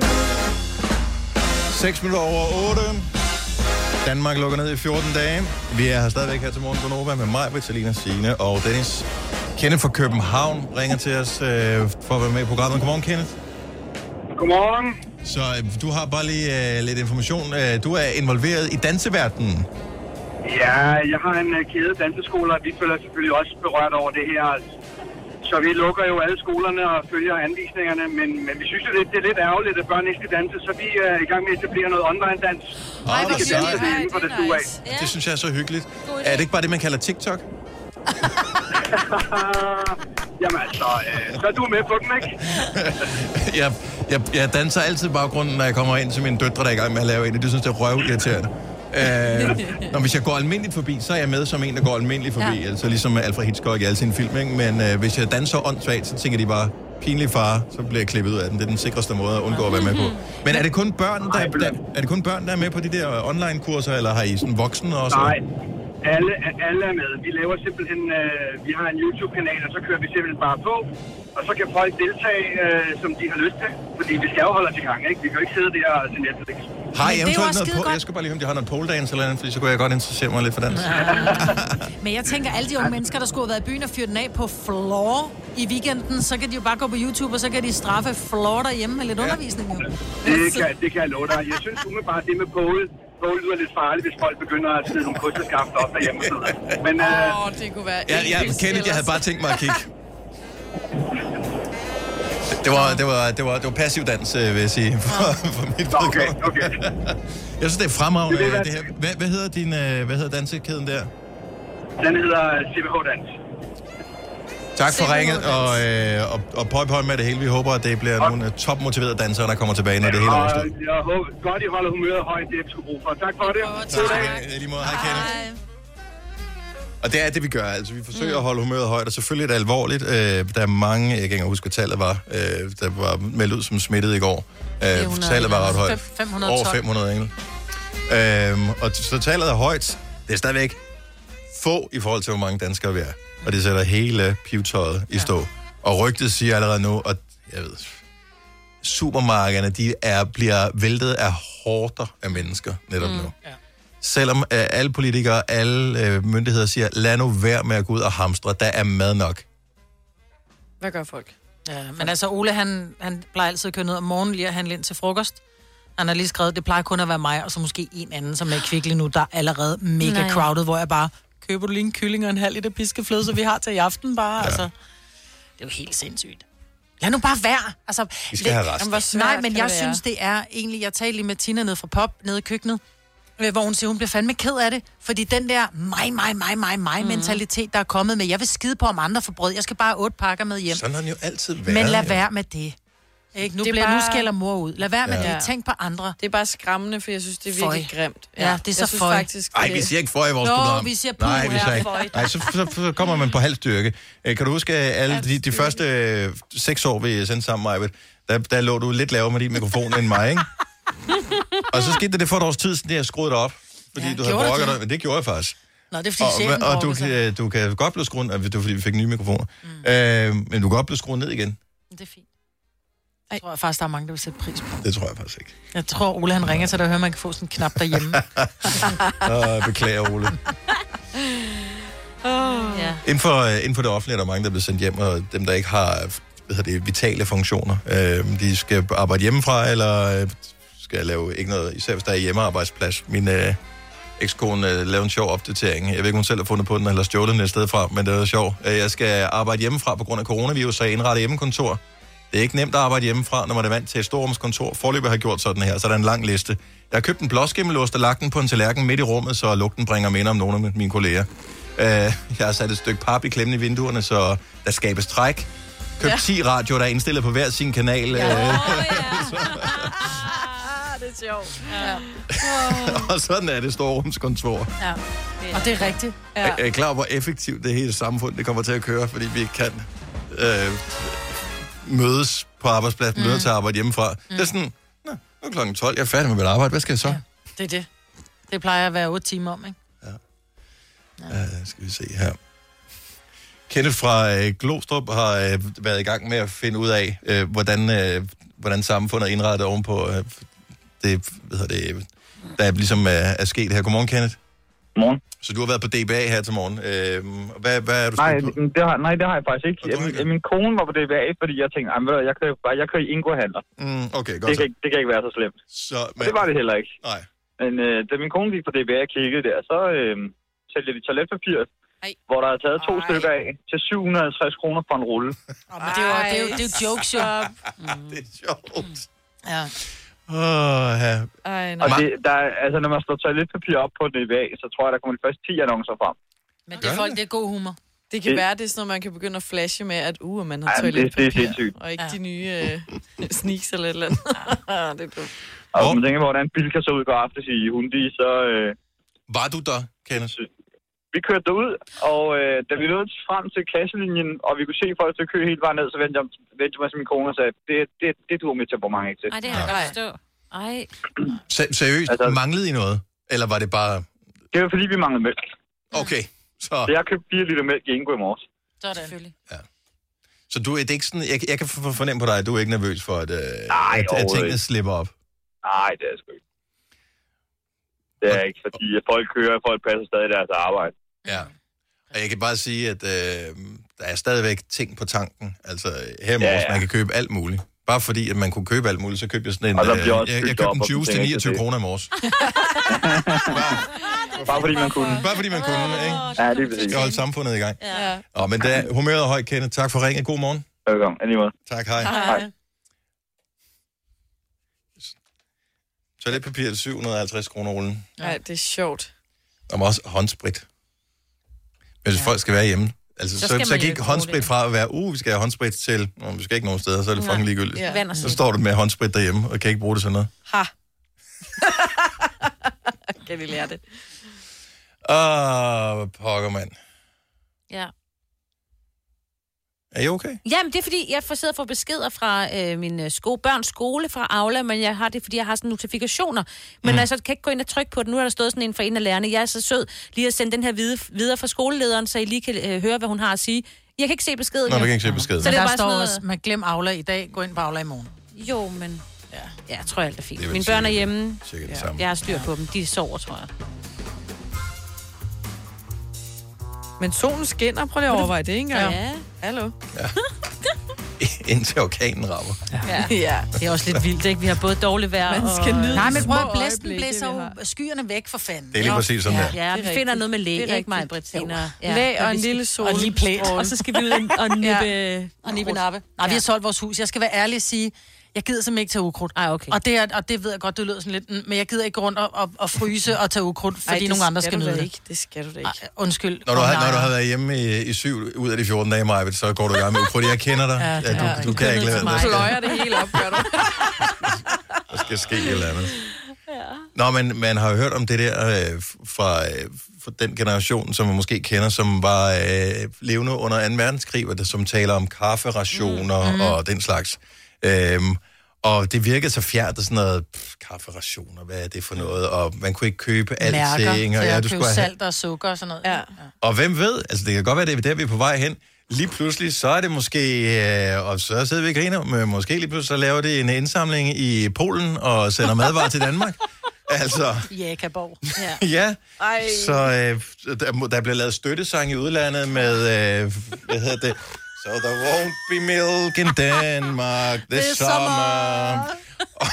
seks minutter over otte. Danmark lukker ned i fjorten dage. Vi er her stadigvæk her til morgen på Nova med mig, Vitalina, Signe og Dennis. Kenneth fra København ringer til os øh, for at være med i programmet. Godmorgen, Kenneth. Godmorgen. Så øh, du har bare lige øh, lidt information. Øh, du er involveret i danseverdenen. Ja, jeg har en uh, kæde danseskole, og vi føler selvfølgelig også berørt over det her. Så vi lukker jo alle skolerne og følger anvisningerne, men, men vi synes jo, det, det er lidt ærgerligt, at børn ikke skal danse, så vi er i gang med at etablere noget online-dans. Ej, vi hvor kan danse sejt. det inden for det stue af. Det synes jeg er så hyggeligt. Er det ikke bare det, man kalder TikTok? Jamen altså, øh, så er du med på den, ikke? jeg, jeg, jeg danser altid baggrunden, når jeg kommer ind til mine døtre, der er i gang med at lave en. Det synes jeg er røvirriterende. Øh, når hvis jeg går almindeligt forbi, så er jeg med som en, der går almindeligt forbi. Ja. Altså ligesom Alfred Hitchcock i alle sine film, ikke? Men øh, hvis jeg danser åndssvagt, så tænker de bare, pinlig far, så bliver jeg klippet ud af den. Det er den sikreste måde at undgå at være med på. Men er det kun børn, der, der, er, det kun børn, der er med på de der online-kurser, eller har I sådan voksne også? Nej, alle, alle er med. Vi laver simpelthen, øh, vi har en YouTube-kanal, og så kører vi simpelthen bare på, og så kan folk deltage, øh, som de har lyst til. Fordi vi skal jo holde os i gang, ikke? Vi kan jo ikke sidde der til Netflix. Har I eventuelt noget på? Jeg skal bare lige høre, om de har noget pole dance eller andet, fordi så kunne jeg godt interessere mig lidt for dans. Men jeg tænker, alle de unge mennesker, der skulle have været i byen og fyre den af på floor i weekenden, så kan de jo bare gå på YouTube, og så kan de straffe floor derhjemme med lidt ja. undervisning. Jo. Det kan, det kan jeg love dig. Jeg synes umiddelbart, det med pole, pole lyder lidt farligt, hvis folk begynder at smide nogle kosteskaft op derhjemme. Men Åh, øh, oh, det kunne være... Ja, ja, Kenneth, jeg havde bare tænkt mig at kigge. Det var, det var, det var, det var passiv dans, vil jeg sige, for, for mit okay, okay. Jeg synes, det er fremragende. Det, det her. Hvad, hvad hedder din, hvad hedder dansekæden der? Den hedder C B H Dans. Tak for ringet, og, øh, og, og pøj pøj med det hele. Vi håber, at det bliver nogle topmotiverede dansere, der kommer tilbage, når det hele er overstået. Jeg håber godt, I holder humøret højt, det er sgu brug for. Tak for det. Oh, tak. I lige måde. Hej, Kenneth. Og det er det, vi gør. Altså, vi forsøger mm. at holde humøret højt, og selvfølgelig er det alvorligt. Øh, der er mange, jeg kan ikke huske, hvad tallet var, øh, der var meldt ud som smittet i går. Øh, tallet var ret højt. fem hundrede og tolv. Over fem hundrede engel. Øh, og så tallet er højt. Det er stadigvæk få i forhold til, hvor mange danskere vi er. Og det sætter hele pivtøjet i stå. Ja. Og rygtet siger allerede nu, at jeg ved, supermarkederne, de er, bliver væltet af horder af mennesker netop mm. nu. Ja. Selvom uh, alle politikere, alle uh, myndigheder siger, lad nu være med at gå ud og hamstre, der er mad nok. Hvad gør folk? Ja, men altså Ole, han, han plejer altid at køre ned om morgenen lige at handle ind til frokost. Han har lige skrevet, det plejer kun at være mig, og så måske en anden, som er kvicklig nu, der er allerede mega Nej. crowded, hvor jeg bare, køber du lige en kylling og en halv liter piskefløde, så vi har til i aften bare, ja. altså. Det er jo helt sindssygt. Lad nu bare være. Altså, vi skal det, have resten. Nej, men jeg synes, det er egentlig, jeg talte lige med Tina nede fra Pop, nede i køkkenet, hvor hun siger, hun bliver fandme ked af det, fordi den der mig, mig, mig, mig, mig mm. mentalitet, der er kommet med, jeg vil skide på om andre for brød, jeg skal bare otte pakker med hjem. Sådan har den jo altid været. Men lad være med det. Ikke? Nu, bliver, bare... nu skælder mor ud. Lad være med ja. det. Tænk på andre. Det er bare skræmmende, for jeg synes, det er virkelig føj. grimt. Ja, ja, det er så føj. Nej, vi siger ikke føj i vores Nå, program. vi siger puh Nej, vi siger ikke. Nej, så, så, så kommer man på halv styrke. Kan du huske, alle de, de første øh, seks år, vi sendte sammen, Majbet, der, der lå du lidt lavere med din mikrofon end mig, ikke? Og så skete det for et års tid, siden jeg skruede dig op. Fordi ja, du havde brokket dig. Men det gjorde jeg faktisk. Nå, det er fordi chefen Og, og du, kan, du kan godt blive skruet ned. Det var fordi, vi fik nye mikrofoner. Mm. Øh, men du kan godt blive skruet ned igen. Det er fint. Jeg tror jeg faktisk, der er mange, der vil sætte pris på. Det tror jeg faktisk ikke. Jeg tror, Ole han ringer til dig og hører, at man kan få sådan en knap derhjemme. Åh, beklager, Ole. oh. ja. Inden for, inden for det offentlige er der mange, der bliver sendt hjem, og dem, der ikke har hvad hedder det, vitale funktioner, øh, de skal arbejde hjemmefra, eller øh, skal lave ikke noget, især hvis der er hjemmearbejdsplads. Min øh, ekskone øh, lavede en sjov opdatering. Jeg ved ikke, om hun selv har fundet på den, eller stjålet den et sted fra, men det er sjovt. Jeg skal arbejde hjemmefra på grund af coronavirus, så jeg indretter hjemmekontor. Det er ikke nemt at arbejde hjemmefra, når man er vant til et storrumskontor. Forløbet har gjort sådan her, så der er en lang liste. Jeg har købt en blåskimmelost og lagt den på en tallerken midt i rummet, så lugten bringer minder om nogle af mine kolleger. Uh, jeg har sat et stykke pap i klemmen i vinduerne, så der skabes træk. Købt ja. ti radioer, der er indstillet på hver sin kanal. Ja. Uh, ja. Det er sjovt. Ja. Oh. Og sådan er det storrumskontor. Ja. Og det er rigtigt. Ja. Jeg er klar, hvor effektivt det hele samfund det kommer til at køre, fordi vi kan... Uh, mødes på arbejdspladsen, mm. mødes til at arbejde hjemmefra. Mm. Det er sådan, nå, nu er klokken tolv, jeg er færdig med mit arbejde, hvad skal jeg så? Ja, det er det. Det plejer at være otte timer om, ikke? Ja. Ja. Uh, skal vi se her. Kenneth fra uh, Glostrup har uh, været i gang med at finde ud af, uh, hvordan, uh, hvordan samfundet er indrettet ovenpå uh, det, hvad hedder det, der er ligesom uh, er sket her. Godmorgen, Kenneth. Godmorgen. Så du har været på D B A her til morgen. Øh, hvad, hvad er du nej, på? Det har, nej, det har jeg faktisk ikke. Jeg, min, min kone var på D B A, fordi jeg tænkte, jeg kører, jeg kører i Ingo-handler. Mm, okay, godt det kan, det kan ikke være så slemt. Så, men... det var det heller ikke. Nej. Men øh, da min kone gik på D B A og kiggede der, så øh, sælger de toiletpapir, Ej. hvor der er taget to Ej. stykker af til syv hundrede og halvtreds kroner for en rulle. Oh, men det er jo, det er jo, det er jo jokes, jo. Mm. Det er sjovt. Ja. Oh, ja. Ej, og det, der, altså, når man slår toiletpapir op på D B A, så tror jeg, der kommer de første ti annoncer frem. Men det er folk, det er god humor. Det kan Det- være, det er sådan noget, man kan begynde at flashe med, at uh, man har Ej, men det- det er toiletpapir, sindssygt. og ikke ja. de nye øh, sneaks eller et eller andet. det er dumt. Og hvis man tænker, hvordan Bilka så ud i går aftes i Hundi, så... Øh, var du der, Kenneth? Vi kørte derud, og øh, da vi nåede frem til kasselinjen, og vi kunne se folk til kø helt vejen ned, så vendte jeg, vendte jeg mig til min kone og sagde, det, det, det duer mit temperament ikke til. Nej, det har jeg godt forstå. Ej. Se- seriøst, altså, manglede I noget? Eller var det bare... Det var fordi, vi manglede mælk. Okay, så... Så jeg købte fire liter mælk i Ingo i morges. Så er det selvfølgelig. Ja. Så du er det ikke sådan... Jeg, jeg kan for- fornemme på dig, at du er ikke nervøs for, at, øh, Nej, at, at overhovedet tingene ikke. slipper op. Nej, det er sgu ikke. Det er ikke, fordi at folk kører, og folk passer stadig deres arbejde. Ja. Og jeg kan bare sige, at øh, der er stadigvæk ting på tanken. Altså her i morges, Ja, ja. man kan købe alt muligt. Bare fordi, at man kunne købe alt muligt, så købte jeg sådan en... Og der Øh, bliver jeg, også jeg fyldt købte op, en og juice til tænker niogtyve til det. kroner i morges. Bare fordi man kunne. Bare fordi man kunne, ikke? Ja, det er præcis. Skal holde samfundet i gang. Ja. Åh, men der, humøret er højt, Kenneth. Tak for ringen. God morgen. Velkommen. Anyway. Tak, hej. Hej. Toiletpapir er syv hundrede og halvtreds kroner rullen. Nej, det er sjovt. Og også håndsprit. Hvis ja. folk skal være hjemme. Altså, Så så, skal så, man så jo gik ikke bruge håndsprit det. fra at være, uh, vi skal have håndsprit til, Nå, vi skal ikke nogen steder, så er det fucking ligegyldigt. Ja. Vand og Så sæbe. står du med håndsprit derhjemme, og kan ikke bruge det sådan noget. Ha. Kan vi lære det? Åh, pokker, mand. Ja. Er I okay? Jamen, det er fordi, jeg får siddet og får beskeder fra øh, min øh, sko- børns skole fra Aula, men jeg har det, fordi jeg har sådan notifikationer. Men mm. altså, kan ikke gå ind og trykke på det. Nu er der stået sådan en fra en af lærerne. Jeg er så sød lige at sende den her videre, videre fra skolelederen, så I lige kan øh, høre, hvad hun har at sige. Jeg kan ikke se beskeden. Nå, du jo. kan ikke se beskeden. Så det er der bare står sådan også, noget... man glem Aula i dag, gå ind på Aula i morgen. Jo, men... Ja, ja jeg tror alt er fint. Det er vel Mine børn er sikkert- hjemme. sikkert det samme. Jeg har styr på dem. De sover, tror jeg. Men solen skinner. Prøv lige at overveje det, ikke engang? Ja. Hallo? Indtil orkanen rammer. Ja. Ja. Det er også lidt vildt, ikke? Vi har både dårligt vejr Man skal og... nyde Nej, de men små prøv at blæsten øjeblikke, blæser vi jo har. skyerne væk for fanden. Det er lige præcis sådan der. Ja, vi Det er finder rigtigt. noget med læg, Det er ikke mig, rigtigt. Britt, senere. Læg og vi en skal- lille sol. Og lige plæt. Og så skal vi ud og- og nippe... Og nippe nappe. Nej, vi har solgt vores hus. Jeg skal være ærlig og sige, jeg gider simpelthen ikke tage ukrudt. Ej, okay. Og det, er, og det ved jeg godt, det lyder sådan lidt, mm, men jeg gider ikke gå rundt og, og, og fryse og tage ukrudt, fordi Ej, det nogle andre skal skal du nyde da det. ikke. Det skal du da ikke. Ej, undskyld. Når du, har, Nej. når du har været hjemme i, i syv ud af de fjorten dage, Maja, så går du i gang med ukrudt. Jeg kender dig. Ja, Ja, ja, du, du du kan ikke lade Du være. Der pløjer det hele op, gør du. skal, der skal ske et eller andet. Nå, men man har jo hørt om det der øh, fra, øh, fra den generation, som man måske kender, som var øh, levende under anden verdenskrig, hvor det, som taler om kafferationer mm. og den slags. Øhm, og det virkede så fjernt, sådan noget pff, kafferationer, hvad er det for noget? Og man kunne ikke købe alting. Mærker Og, til ja, at du købe skulle have, salt og sukker og sådan noget. Ja. og hvem ved, altså det kan godt være, det er der, vi er på vej hen. Lige pludselig, så er det måske, øh, og så sidder vi og griner, men måske lige pludselig, så laver det en indsamling i Polen og sender madvarer til Danmark. Altså, Jækaborg. Ja. ja. Ej. Så øh, der, må- der bliver lavet støttesang i udlandet med, øh, hvad hedder det? So there won't be milk in Denmark this Det er summer. og,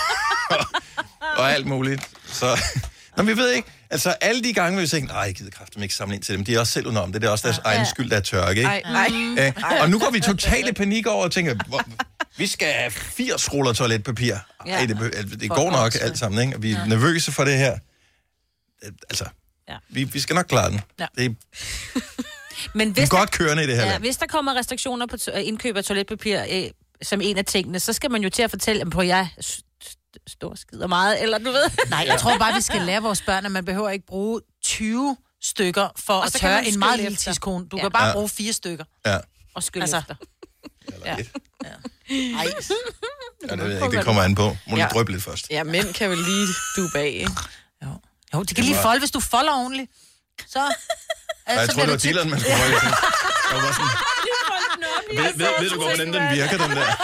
og alt muligt. Så, nå, vi ved ikke. Altså, alle de gange, vi tænker, nej, jeg gider kraftigt ikke samle ind til dem. De er også selv udenom det. Det er også deres ja. egen skyld, der er tørke, ikke? Ej, ej. Øh, og nu går vi totalt i panik over og tænker, hvor, vi skal have firs ruller toiletpapir. Ej, det, det, det går nok alt sammen, ikke? Og vi er ja. nervøse for det her. Øh, Altså, Ja. vi, vi skal nok klare den. Ja. Det er Men vi er hvis der, godt kørende i det her ja, land. hvis der kommer restriktioner på to- indkøb af toiletpapir øh, som en af tingene, så skal man jo til at fortælle, at på jeg s- st- stor skider meget, eller du ved. Nej, jeg tror bare, vi skal lære vores børn, at man behøver ikke bruge tyve stykker for Og at så kan tørre man en meget skylle lille efter. tidskone. Du Ja. kan bare Ja. bruge fire stykker. Ja. Og skylle Altså. efter. Ja. Ej. Ja, det ved jeg ikke. Det kommer an på. Må Ja. du dryppe lidt først. Ja, mænd kan vel lige du bag, ikke? Jo. jo, det kan lige folde, hvis du folder ordentligt. Så... Nej, jeg tror, det var dealeren, man skulle holde til. Jeg var sådan, ved, ved, ved du godt, hvordan den virker, den der?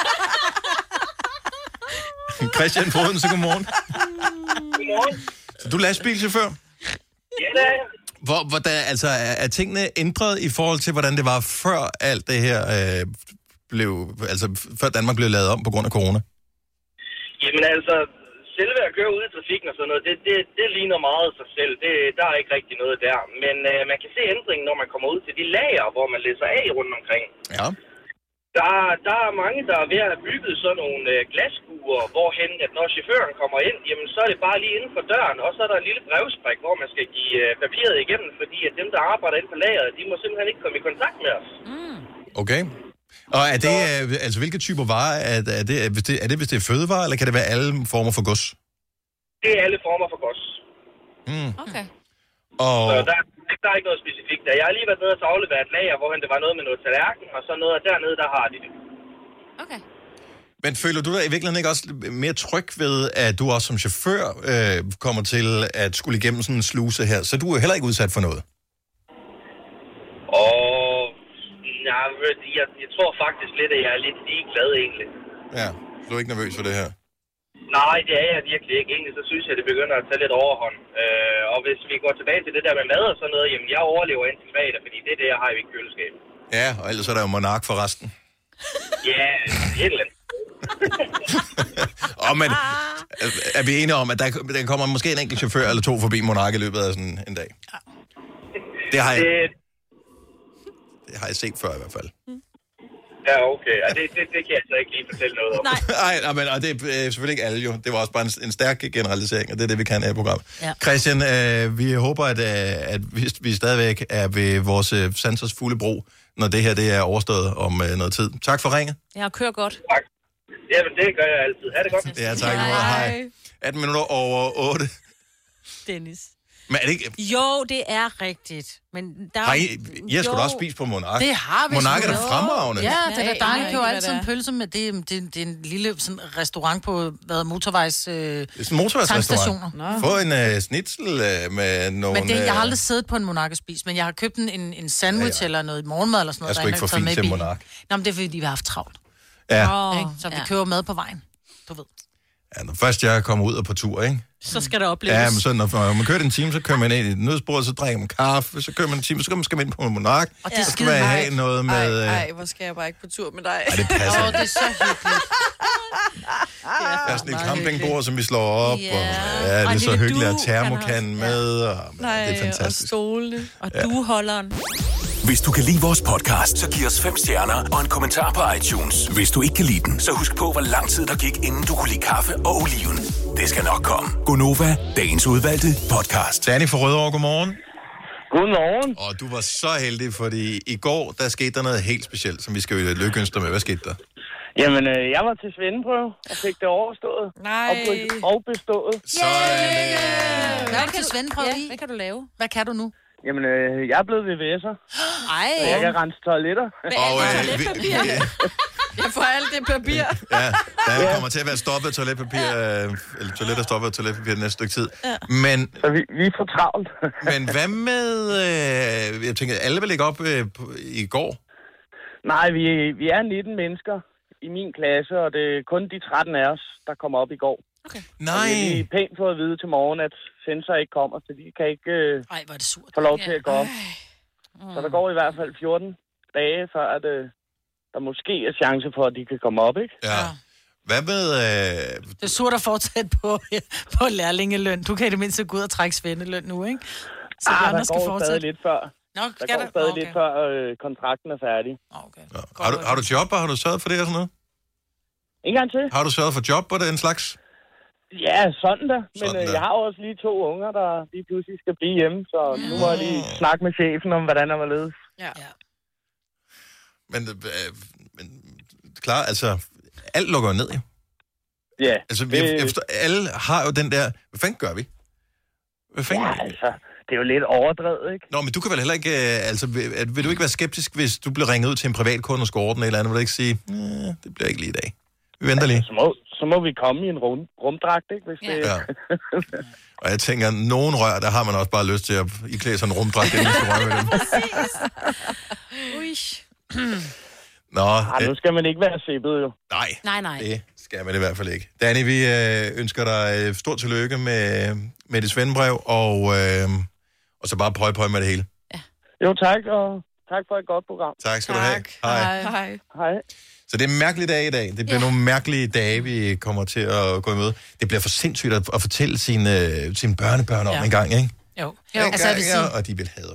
Christian Foden, så godmorgen. Godmorgen. Så du er lastbilchauffør? Ja, det er jeg. Hvor, hvor der, altså, er, er tingene ændret i forhold til, hvordan det var før alt det her øh, blev, altså før Danmark blev lavet om på grund af corona? Jamen altså, selve at køre ud i trafikken og sådan noget, det, det, det ligner meget sig selv. Det, der er ikke rigtig noget der. Men øh, man kan se ændringen, når man kommer ud til de lager, hvor man læser af rundt omkring. Ja. Der, der er mange, der er ved at have bygget sådan nogle øh, glaskuer, hvorhen, at når chaufføren kommer ind, jamen så er det bare lige inden for døren, og så er der en lille brevspræk, hvor man skal give øh, papiret igennem, fordi at dem, der arbejder inde på lageret, de må simpelthen ikke komme i kontakt med os. Mm. Okay. Og er det, øh, altså hvilke typer varer, er, er, det, er, det, er det, hvis det er fødevarer, eller kan det være alle former for gods? Det er alle former for gods. Mm. Okay. Og... Så der, der er ikke noget specifikt der. Jeg har lige været nede og afleveret et lager, hvor det var noget med noget tallerken, og så noget dernede, der har de det. Okay. Men føler du dig i virkeligheden ikke også mere tryg ved, at du også som chauffør øh, kommer til at skulle igennem sådan en sluse her, så du er heller ikke udsat for noget? Og nej, jeg, jeg tror faktisk lidt, at jeg er lidt ligeglad egentlig. Ja, du er ikke nervøs for det her? Nej, det er jeg virkelig ikke. Egentlig så synes jeg, det begynder at tage lidt overhånd. Øh, og hvis vi går tilbage til det der med mad og sådan noget, jamen jeg overlever indtil fredag, fordi det er det, jeg har i mit køleskab. Ja, og ellers er der jo monark for resten. Ja, et eller andet. Og men, er vi enige om, at der, der kommer måske en enkelt chauffør eller to forbi monark i løbet af sådan en dag? Det har jeg, det har jeg set før i hvert fald. Ja, okay. Ja, det, det, det kan jeg så ikke lige fortælle noget om. Nej, nej, men og det er selvfølgelig ikke alle jo. Det var også bare en, en stærk generalisering, og det er det, vi kan her i programmet. Ja. Christian, øh, vi håber, at, øh, at vi, vi stadigvæk er ved vores øh, sansers fulde brug, når det her det er overstået om øh, noget tid. Tak for ringet. Ja, kør godt. Tak. Jamen, det gør jeg altid. Ha' det godt. Ja, tak. Hej. Hej. atten minutter over otte. Dennis. Men er det ikke... Jo, det er rigtigt. Men der... Har I, I har sgu da også spist på Monark. Det har vi. Monark er da fremragende. Ja, det er da dejligt. Vi køber Ja, altid en pølse med. Det, er- det, er- det er en lille sådan, restaurant på hvad, motorvejs øh, Det er sådan en motorvejsrestaurant. Få en uh, snitsel uh, med nogle... Men det, jeg har øh, aldrig siddet på en Monark og spist, men jeg har købt en, en, en sandwich ja, ja. eller noget morgenmad eller sådan noget. Jeg er sgu ikke for derinde, fin taget med til i bilen. Monark. Nå, men det er fordi, vi har haft travlt. Ja. Ikke? Så vi Ja. køber mad på vejen. Du ved. Ja, når først jeg kommer ud og på tur, ikke? Så skal der opleves. Ja, men så når man kører en time, så kører man ind i et nødspor, så drikker man kaffe, så kører man en time, så skal man skal man ind på en Monark. Og det så skal skide man mig. have noget med... Ej, øh, ej, hvor skal jeg bare ikke på tur med dig. Ej, det passer. Åh, det er så hyggeligt. Der er sådan et campingbord, som vi slår op, Ja. og ja, Og det er en så lille hyggeligt at dug, termokan han med, og men, Nej, det er fantastisk. og stole. Og dueholderen. Hvis du kan lide vores podcast, så giv os fem stjerner og en kommentar på iTunes. Hvis du ikke kan lide den, så husk på, hvor lang tid der gik, inden du kunne lide kaffe og oliven. Det skal nok komme. Gonova, dagens udvalgte podcast. Danny fra Rødovre, godmorgen. Godmorgen. Og du var så heldig, fordi i går, der skete der noget helt specielt, som vi skal jo lykkeønske dig med. Hvad skete der? Jamen, øh, jeg var til svendeprøve og fik det overstået. Nej. Og, be- og bestået. Sådan. Hvad er du til svendeprøve Ja, i? hvad kan du lave? Hvad kan du nu? Jamen, øh, jeg er blevet V V S'er. Ej. Og jeg kan rense toiletter. Og øh, vi, ja, Jeg får alt det papir. ja, der kommer til at være stoppet toiletpapir, øh, eller toiletter stoppet toiletpapir det næste stykke tid. Ja. Men, Så vi, vi er for travlt. men hvad med, øh, jeg tænker, alle vil lægge op øh, på, i går? Nej, vi, vi er nitten mennesker i min klasse, og det er kun de tretten af os, der kommer op i går. Okay. Nej. Og vi er pænt fået at vide til morgen, at sensor ikke kommer, så de kan ikke øh, Ej, hvor er det surt. få lov til at gå op. Så der går i hvert fald fjorten dage, før at, øh, der måske er chance for, at de kan komme op, ikke? Ja. Hvad med... Øh, Det er surt at fortsætte på, på lærlingeløn. Du kan i det mindste gå ud og trække svendeløn nu, ikke? Så de Ah, andre der skal går fortsætte. stadig lidt før. Nå, Der skal går der? stadig Okay. lidt før øh, kontrakten er færdig. Okay. ja. har, du, har du job, og har du sørget for det og sådan noget? En gang til. Har du sørget for job og den slags? Ja, sådan da. Men Sådan øh, da. jeg har jo også lige to unger, der lige pludselig skal blive hjemme, så nu må jeg lige snakke med chefen om, hvordan der var ledes. Ja. Ja. Men, øh, men klar, altså, alt lukker jo ned, jo. Ja. Altså, vi, jeg forstår, alle har jo den der... Hvad fanden gør vi? Hvad fanden? Ja, altså, det er jo lidt overdrevet, ikke? Nå, men du kan vel heller ikke... Øh, altså, vil, vil du ikke være skeptisk, hvis du bliver ringet ud til en privat kunde og skal ordne eller andet? Vil du ikke sige, eh, det bliver ikke lige i dag? Vi venter lige. Så må, så må vi komme i en rum, rumdragt, ikke? Hvis det... Ja. Og jeg tænker, nogen rør, der har man også bare lyst til at iklæde sådan en rumdragt, inden man skal røre med dem. Ui. Nå, Ah, nu øh, skal man ikke være sippet, jo. nej, Nej, nej. det skal man i hvert fald ikke. Danny, vi øh, ønsker dig øh, stort tillykke med, med dit svendebrev, og, øh, og så bare prøv, prøv med det hele. Jo, tak, og tak for et godt program. Tak skal du have. Hej. Hej. Hej. Så det er en mærkelig dag i dag. Det bliver ja. nogle mærkelige dage, vi kommer til at gå i møde. Det bliver for sindssygt at, at fortælle sine, sine børnebørn om Ja. en gang, ikke? Jo. Ja, jo. Altså, jeg vil sige, ja, og de vil have at høre om det.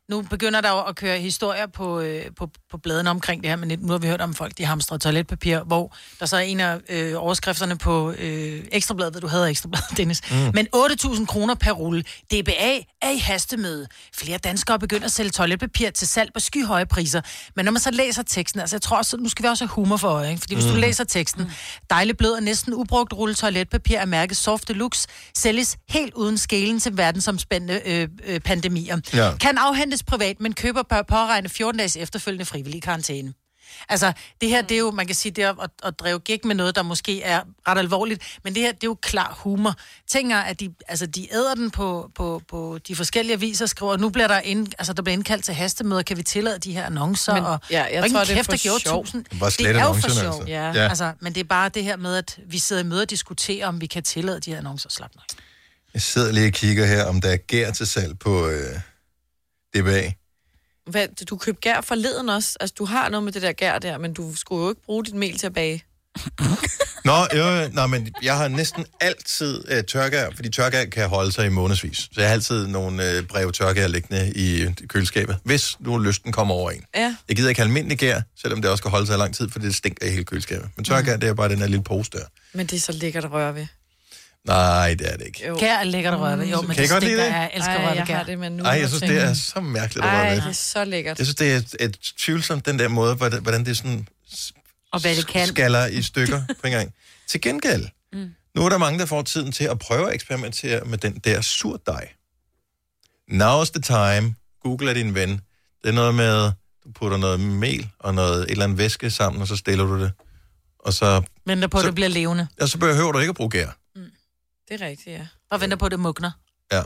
nu begynder der jo at køre historier på, øh, på, på bladene omkring det her, men nu har vi hørt om folk, de hamstrer toiletpapir, hvor der så er en af øh, overskrifterne på øh, Ekstrabladet, ved du havde Ekstrabladet, Dennis, mm. men otte tusind kroner per rulle. D B A er i hastemøde. Flere danskere begynder at sælge toiletpapir til salg på skyhøje priser, men når man så læser teksten, altså jeg tror også, nu skal vi også have humor for øje, ikke? Fordi hvis mm. du læser teksten, dejlig blød og næsten ubrugt rulle toiletpapir af mærket Soft Deluxe, sælges helt uden skelen til verdensomspændende øh, øh, pandemier. Ja. Kan afhentes privat, men køber bør påregne fjorten dages efterfølgende frivillig karantæne. Altså, det her, det er jo, man kan sige, det er at, at drive gæk med noget, der måske er ret alvorligt, men det her, det er jo klar humor. Tænker, at de, altså, de æder den på, på, på de forskellige aviser, skriver, og nu bliver der, ind, altså, der bliver indkaldt til hastemøder, kan vi tillade de her annoncer? Men, og, ja, jeg og tror, det er kæft, for der gjorde sjov. tusind. Det, det er jo for sjov. Altså. Ja. Ja. Altså, men det er bare det her med, at vi sidder i møder og diskuterer, om vi kan tillade de her annoncer. Slap nok. Jeg sidder lige og kigger her, om der er gær til salg på øh, D B A. Hvad, du købte gær forleden også. Altså, du har noget med det der gær der, men du skulle jo ikke bruge dit mel til at bage. Nå, jo, nå, men jeg har næsten altid øh, tørgær, fordi tørgær kan holde sig i månedsvis. Så jeg har altid nogle øh, brev tørgær liggende i øh, køleskabet, hvis nu lysten kommer over en. Ja. Jeg gider ikke almindelig gær, selvom det også kan holde sig i lang tid, for det stinker i hele køleskabet. Men tørgær, mm. det er bare den her lille pose der. Men det er så lækkert at røre ved. Nej, det er det ikke. Jo. Gær er lækkert at røre ved. Jo, men kan det jeg godt lide stinker, det? jeg elsker Ej, at røre ved jeg gær. har det med nu. Ej, jeg synes, det er så mærkeligt at røre Ej, ved. det er så lækkert. Jeg synes, det er et, et tvivlsomt, den der måde, hvordan, hvordan det sådan og hvad det kan. skaller i stykker på en gang. Til gengæld, mm. nu er der mange, der får tiden til at prøve at eksperimentere med den der surdej. Now's the time. Google er din ven. Det er noget med, du putter noget mel og noget, et eller andet væske sammen, og så stiller du det. Og så... Venter på, så, at det bliver levende. Og så behøver du ikke at bruge gær. Mm. Det er rigtigt, ja. Og venter på, at det mugner. Ja.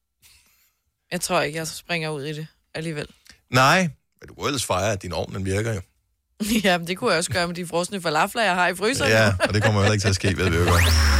Jeg tror ikke, jeg springer ud i det alligevel. Nej, men du kan ellers fejre, at din ovn den virker jo. Ja, men det kunne jeg også gøre med de frosne falafler, jeg har i fryseren. Ja, og det kommer heller ikke til at ske, ved vi jo godt.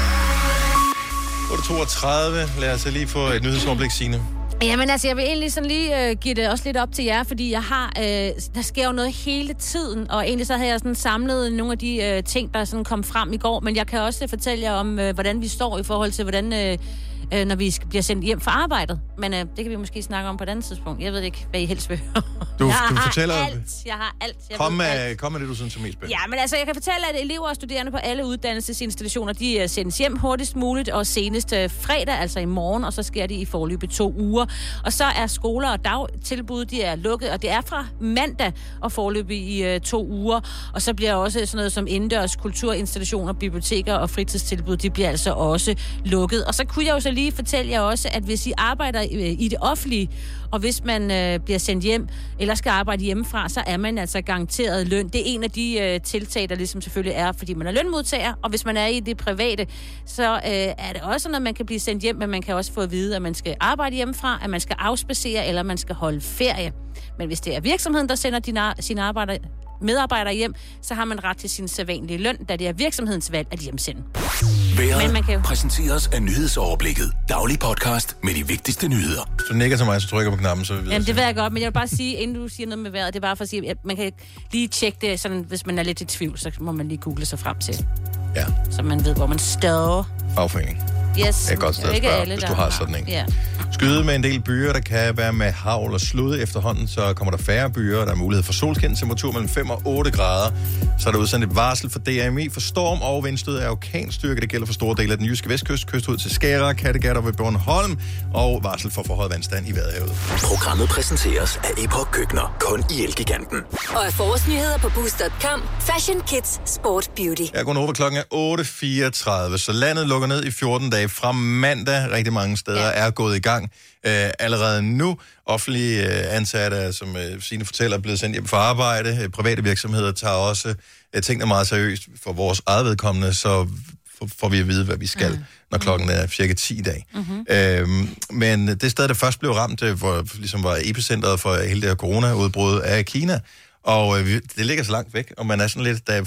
otte toogtredive. Lad os lige få et nyhedsoverblik, Signe. Jamen altså, jeg vil egentlig sådan lige øh, give det også lidt op til jer, fordi jeg har, øh, der sker jo noget hele tiden, og egentlig så havde jeg sådan samlet nogle af de øh, ting, der sådan kom frem i går, men jeg kan også fortælle jer om, øh, hvordan vi står i forhold til, hvordan, øh, øh, når vi bliver sendt hjem fra arbejdet. Men øh, det kan vi måske snakke om på et andet tidspunkt. Jeg ved ikke, hvad I helst vil høre. Du, jeg du har fortæller... alt, jeg har alt. Jeg kom, med, alt. kom med det, du synes er mest spændende. Ja, men altså, jeg kan fortælle, at elever og studerende på alle uddannelsesinstitutioner, de uh, sendes hjem hurtigst muligt, og senest uh, fredag, altså i morgen, og så sker det i forløbet to uger. Og så er skoler og dagtilbud, de er lukket, og det er fra mandag og forløbet i uh, to uger. Og så bliver også sådan noget som indendørs kulturinstallationer, biblioteker og fritidstilbud, de bliver altså også lukket. Og så kunne jeg jo så lige fortælle jer også, at hvis I arbejder i, i det offentlige, og hvis man øh, bliver sendt hjem, eller skal arbejde hjemmefra, så er man altså garanteret løn. Det er en af de øh, tiltag, der ligesom selvfølgelig er, fordi man er lønmodtager, og hvis man er i det private, så øh, er det også noget, man kan blive sendt hjem, men man kan også få at vide, at man skal arbejde hjemmefra, at man skal afspacere, eller man skal holde ferie. Men hvis det er virksomheden, der sender dine, sine arbejder, medarbejdere hjem, så har man ret til sin sædvanlige løn, da det er virksomhedens valg at hjemsende. Vejret Men man kan jo... præsenteres af nyhedsoverblikket. Daglig podcast med de vigtigste nyheder. Hvis du nikker til mig, så trykker på knappen, så vi ved. Jamen, det ved jeg godt, men jeg vil bare sige, inden du siger noget med vejret, det er bare for at sige, at man kan lige tjekke det, sådan, hvis man er lidt i tvivl, så må man lige google sig frem til. Ja. Så man ved, hvor man står. Fagforening. Yes. Det er et godt sted at Ikke spørge, alle, hvis der du har har. sådan en. Ja. Skyde med en del byer, der kan være med havl og slud efterhånden, så kommer der færre byer, der er mulighed for solskin, temperatur mellem fem og otte grader. Så er der udsendt et varsel for D M I for storm og vindstød af orkanstyrke. Det gælder for store dele af den jyske vestkyst, kyst ud til Skagerrak, Kattegat og ved Bornholm, og varsel for forhøjet vandstand i Vadehavet. Programmet præsenteres af Epoch Køkkener, kun i Elgiganten. Og af forårsnyheder på boost punktum com. Fashion, kids, sport, beauty. Jeg går over, klokken er otte fireogtredive, så landet lukker ned i fjorten dage. Fra mandag rigtig mange steder ja. er gået i gang. Uh, allerede nu offentlige uh, ansatte, som uh, Signe fortæller, er blevet sendt hjem fra arbejde. Uh, private virksomheder tager også uh, tingene meget seriøst for vores eget vedkommende, så får vi at vide, hvad vi skal, mm. når klokken er cirka ti i dag. Mm-hmm. Uh, men det sted, der først blev ramt, uh, hvor ligesom var epicentret for hele det her corona-udbrud, er Kina. Og uh, det ligger så langt væk, og man er sådan lidt... Der,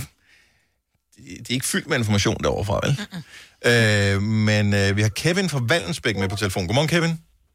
det er ikke fyldt med information derovre fra, vel? Mm-hmm. Øh, men øh, vi har Kevin fra Vallensbæk med på telefon. Godmorgen, Kevin.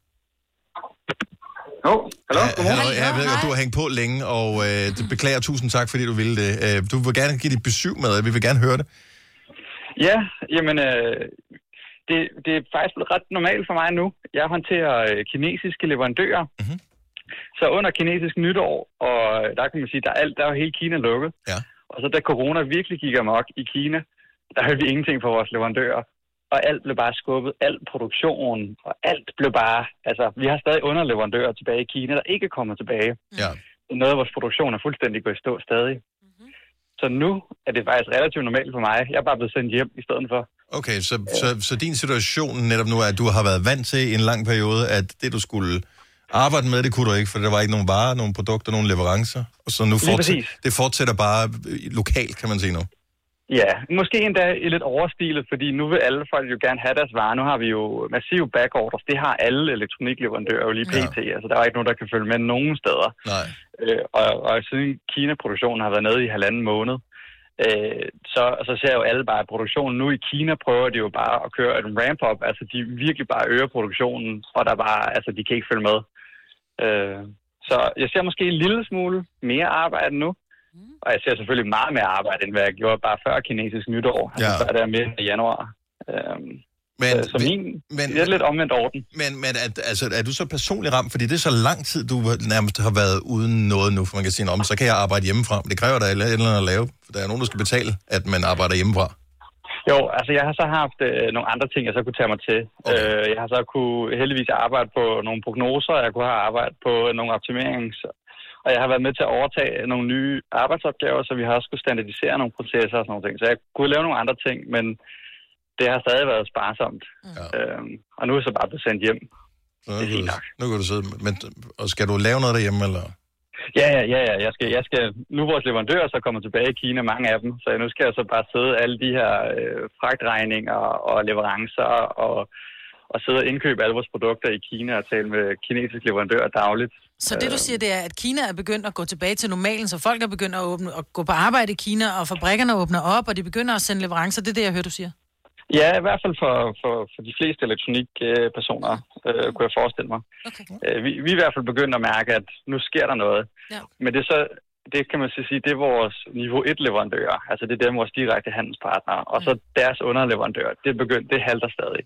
Jo, hallo, godmorgen. Hallo, jeg ved godt, du har hængt på længe, og øh, det beklager, tusind tak, fordi du ville det. Øh, du vil gerne give dit besøg med, vi vil gerne høre det. Ja, jamen, øh, det, det er faktisk blevet ret normalt for mig nu. Jeg håndterer øh, kinesiske leverandører. Mm-hmm. Så Så under kinesisk nytår, og der kan man sige, der er, alt, der er jo hele Kina lukket. Ja. Og så da corona virkelig gik amok i Kina, der hørte vi ingenting fra vores leverandører. Og alt blev bare skubbet, alt produktion, og alt blev bare... Altså, vi har stadig underleverandører tilbage i Kina, der ikke kommer tilbage. Ja. Noget af vores produktion er fuldstændig gået i stå stadig. Mm-hmm. Så nu er det faktisk relativt normalt for mig. Jeg er bare blevet sendt hjem i stedet for. Okay, så, ja. så, så din situation netop nu er, at du har været vant til i en lang periode, at det, du skulle arbejde med, det kunne du ikke, for der var ikke nogen varer, nogen produkter, nogen leverancer. Og så nu fortsætter, det fortsætter bare lokalt, kan man sige nu. Ja, måske endda i lidt overstilet, fordi nu vil alle folk jo gerne have deres varer. Nu har vi jo massive backorders. Det har alle elektronikleverandører jo lige pt. Ja. Altså, der er ikke nogen, der kan følge med nogen steder. Nej. Øh, og, og siden Kina-produktionen har været nede i halvanden måned, øh, så, så ser jo alle bare produktionen. Nu i Kina prøver de jo bare at køre et ramp-up. Altså, de virkelig bare øger produktionen, og der bare, altså, de kan ikke følge med. Øh, så jeg ser måske en lille smule mere arbejde nu. Og jeg ser selvfølgelig meget mere arbejde, end hvad jeg gjorde bare før kinesisk nytår. Ja. Altså før der midt i januar. Øhm, men, så, så min, men, det er lidt omvendt orden. Men, men er, altså, er du så personligt ramt? Fordi det er så lang tid, du nærmest har været uden noget nu, for man kan sige, om så kan jeg arbejde hjemmefra. Men det kræver der et eller andet at lave, for der er nogen, der skal betale, at man arbejder hjemmefra. Jo, altså jeg har så haft øh, nogle andre ting, jeg så kunne tage mig til. Okay. Øh, jeg har så kunne heldigvis arbejde på nogle prognoser, jeg kunne have arbejdet på nogle optimerings... Og jeg har været med til at overtage nogle nye arbejdsopgaver, så vi har også skulle standardisere nogle processer og sådan noget ting. Så jeg kunne lave nogle andre ting, men det har stadig været sparsomt. Ja. Øhm, og nu er jeg så bare blevet sendt hjem. Så det er fint nok. Nu kan du sidde, men og skal du lave noget derhjemme, eller? Ja, ja, ja, ja. Jeg skal, jeg skal, nu er vores leverandører så kommer tilbage i Kina, mange af dem, så nu skal jeg så bare sidde alle de her øh, fragtregninger og leverancer og, og sidde og indkøbe alle vores produkter i Kina og tale med kinesiske leverandører dagligt. Så det, du siger, det er, at Kina er begyndt at gå tilbage til normalen, så folk er begyndt at, åbne, at gå på arbejde i Kina, og fabrikkerne åbner op, og de begynder at sende leverancer. Det er det, jeg hører, du siger? Ja, i hvert fald for, for, for de fleste elektronikpersoner, øh, kunne jeg forestille mig. Okay. Øh, vi, vi er i hvert fald begyndt at mærke, at nu sker der noget. Ja. Men det er så, det kan man sige, det er vores niveau et leverandører. Altså det er dem, vores direkte handelspartnere. Og så deres underleverandører. Det er begyndt, det halter stadig.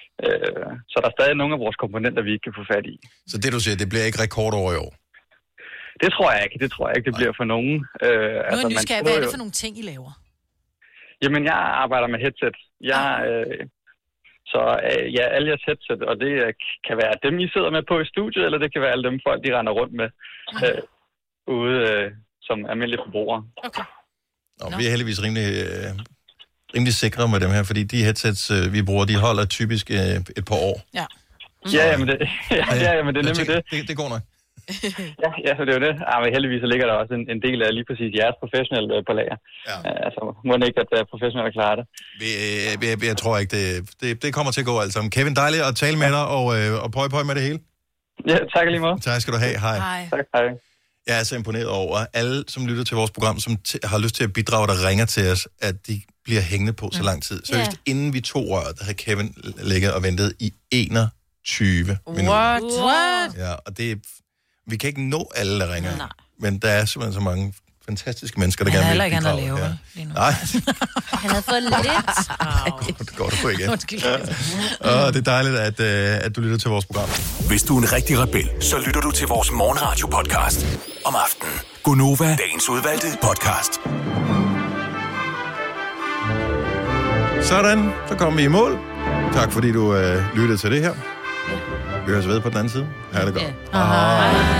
Så der er stadig nogle af vores komponenter, vi ikke kan få fat i. Så det, du siger, det bliver ikke rekordår i år? Det tror jeg ikke. Det tror jeg ikke, det bliver for nogen. Øh, nu er altså, nysgerrig. Hvad er det for nogle ting, I laver? Jamen, jeg arbejder med headset. Jeg, øh, så øh, ja, alle jeres headset, og det kan være dem, I sidder med på i studiet, eller det kan være alle dem folk, de render rundt med øh, ude øh, som almindelige forbrugere. Okay. Og vi er heldigvis rimelig... Øh... rimelig sikre med dem her, fordi de headsets, vi bruger, de holder typisk et par år. Ja. Ja, men det, ja, ja, men det er nemlig det. Det, det går nok. ja, ja, så det er jo det. Ja, men heldigvis så ligger der også en, en del af lige præcis jeres professionelle på lager. Ja. Altså, må det ikke, at professionelle klarer det? Vi, jeg, jeg tror ikke, det, det, det kommer til at gå alt sammen. Kevin, dejligt at tale med dig, og, og pøj pøj med det hele. Ja, tak lige måde. Tak skal du have. Hej. Hej. Tak, hej. Jeg er så imponeret over alle, som lytter til vores program, som t- har lyst til at bidrage, der ringer til os, at de bliver hængende på så lang tid. Så yeah. inden vi tog røret, der havde Kevin ligget og ventet i enogtyve minutter. What? What? Ja, og det er, vi kan ikke nå alle, der ringer. Nej. Men der er simpelthen så mange fantastiske mennesker, der han gerne vil bidrage. Han har heller ikke andet at lave. Nej. Han havde fået lidt. Det går du på igen. Ja. Og det er dejligt, at, uh, at du lytter til vores program. Hvis du er en rigtig rebel, så lytter du til vores morgenradio-podcast om aftenen. Gonova, dagens udvalgte podcast. Sådan, så kommer vi i mål. Tak fordi du uh, lyttede til det her. Vi høres ved på den anden side. Ha' det godt. Hej.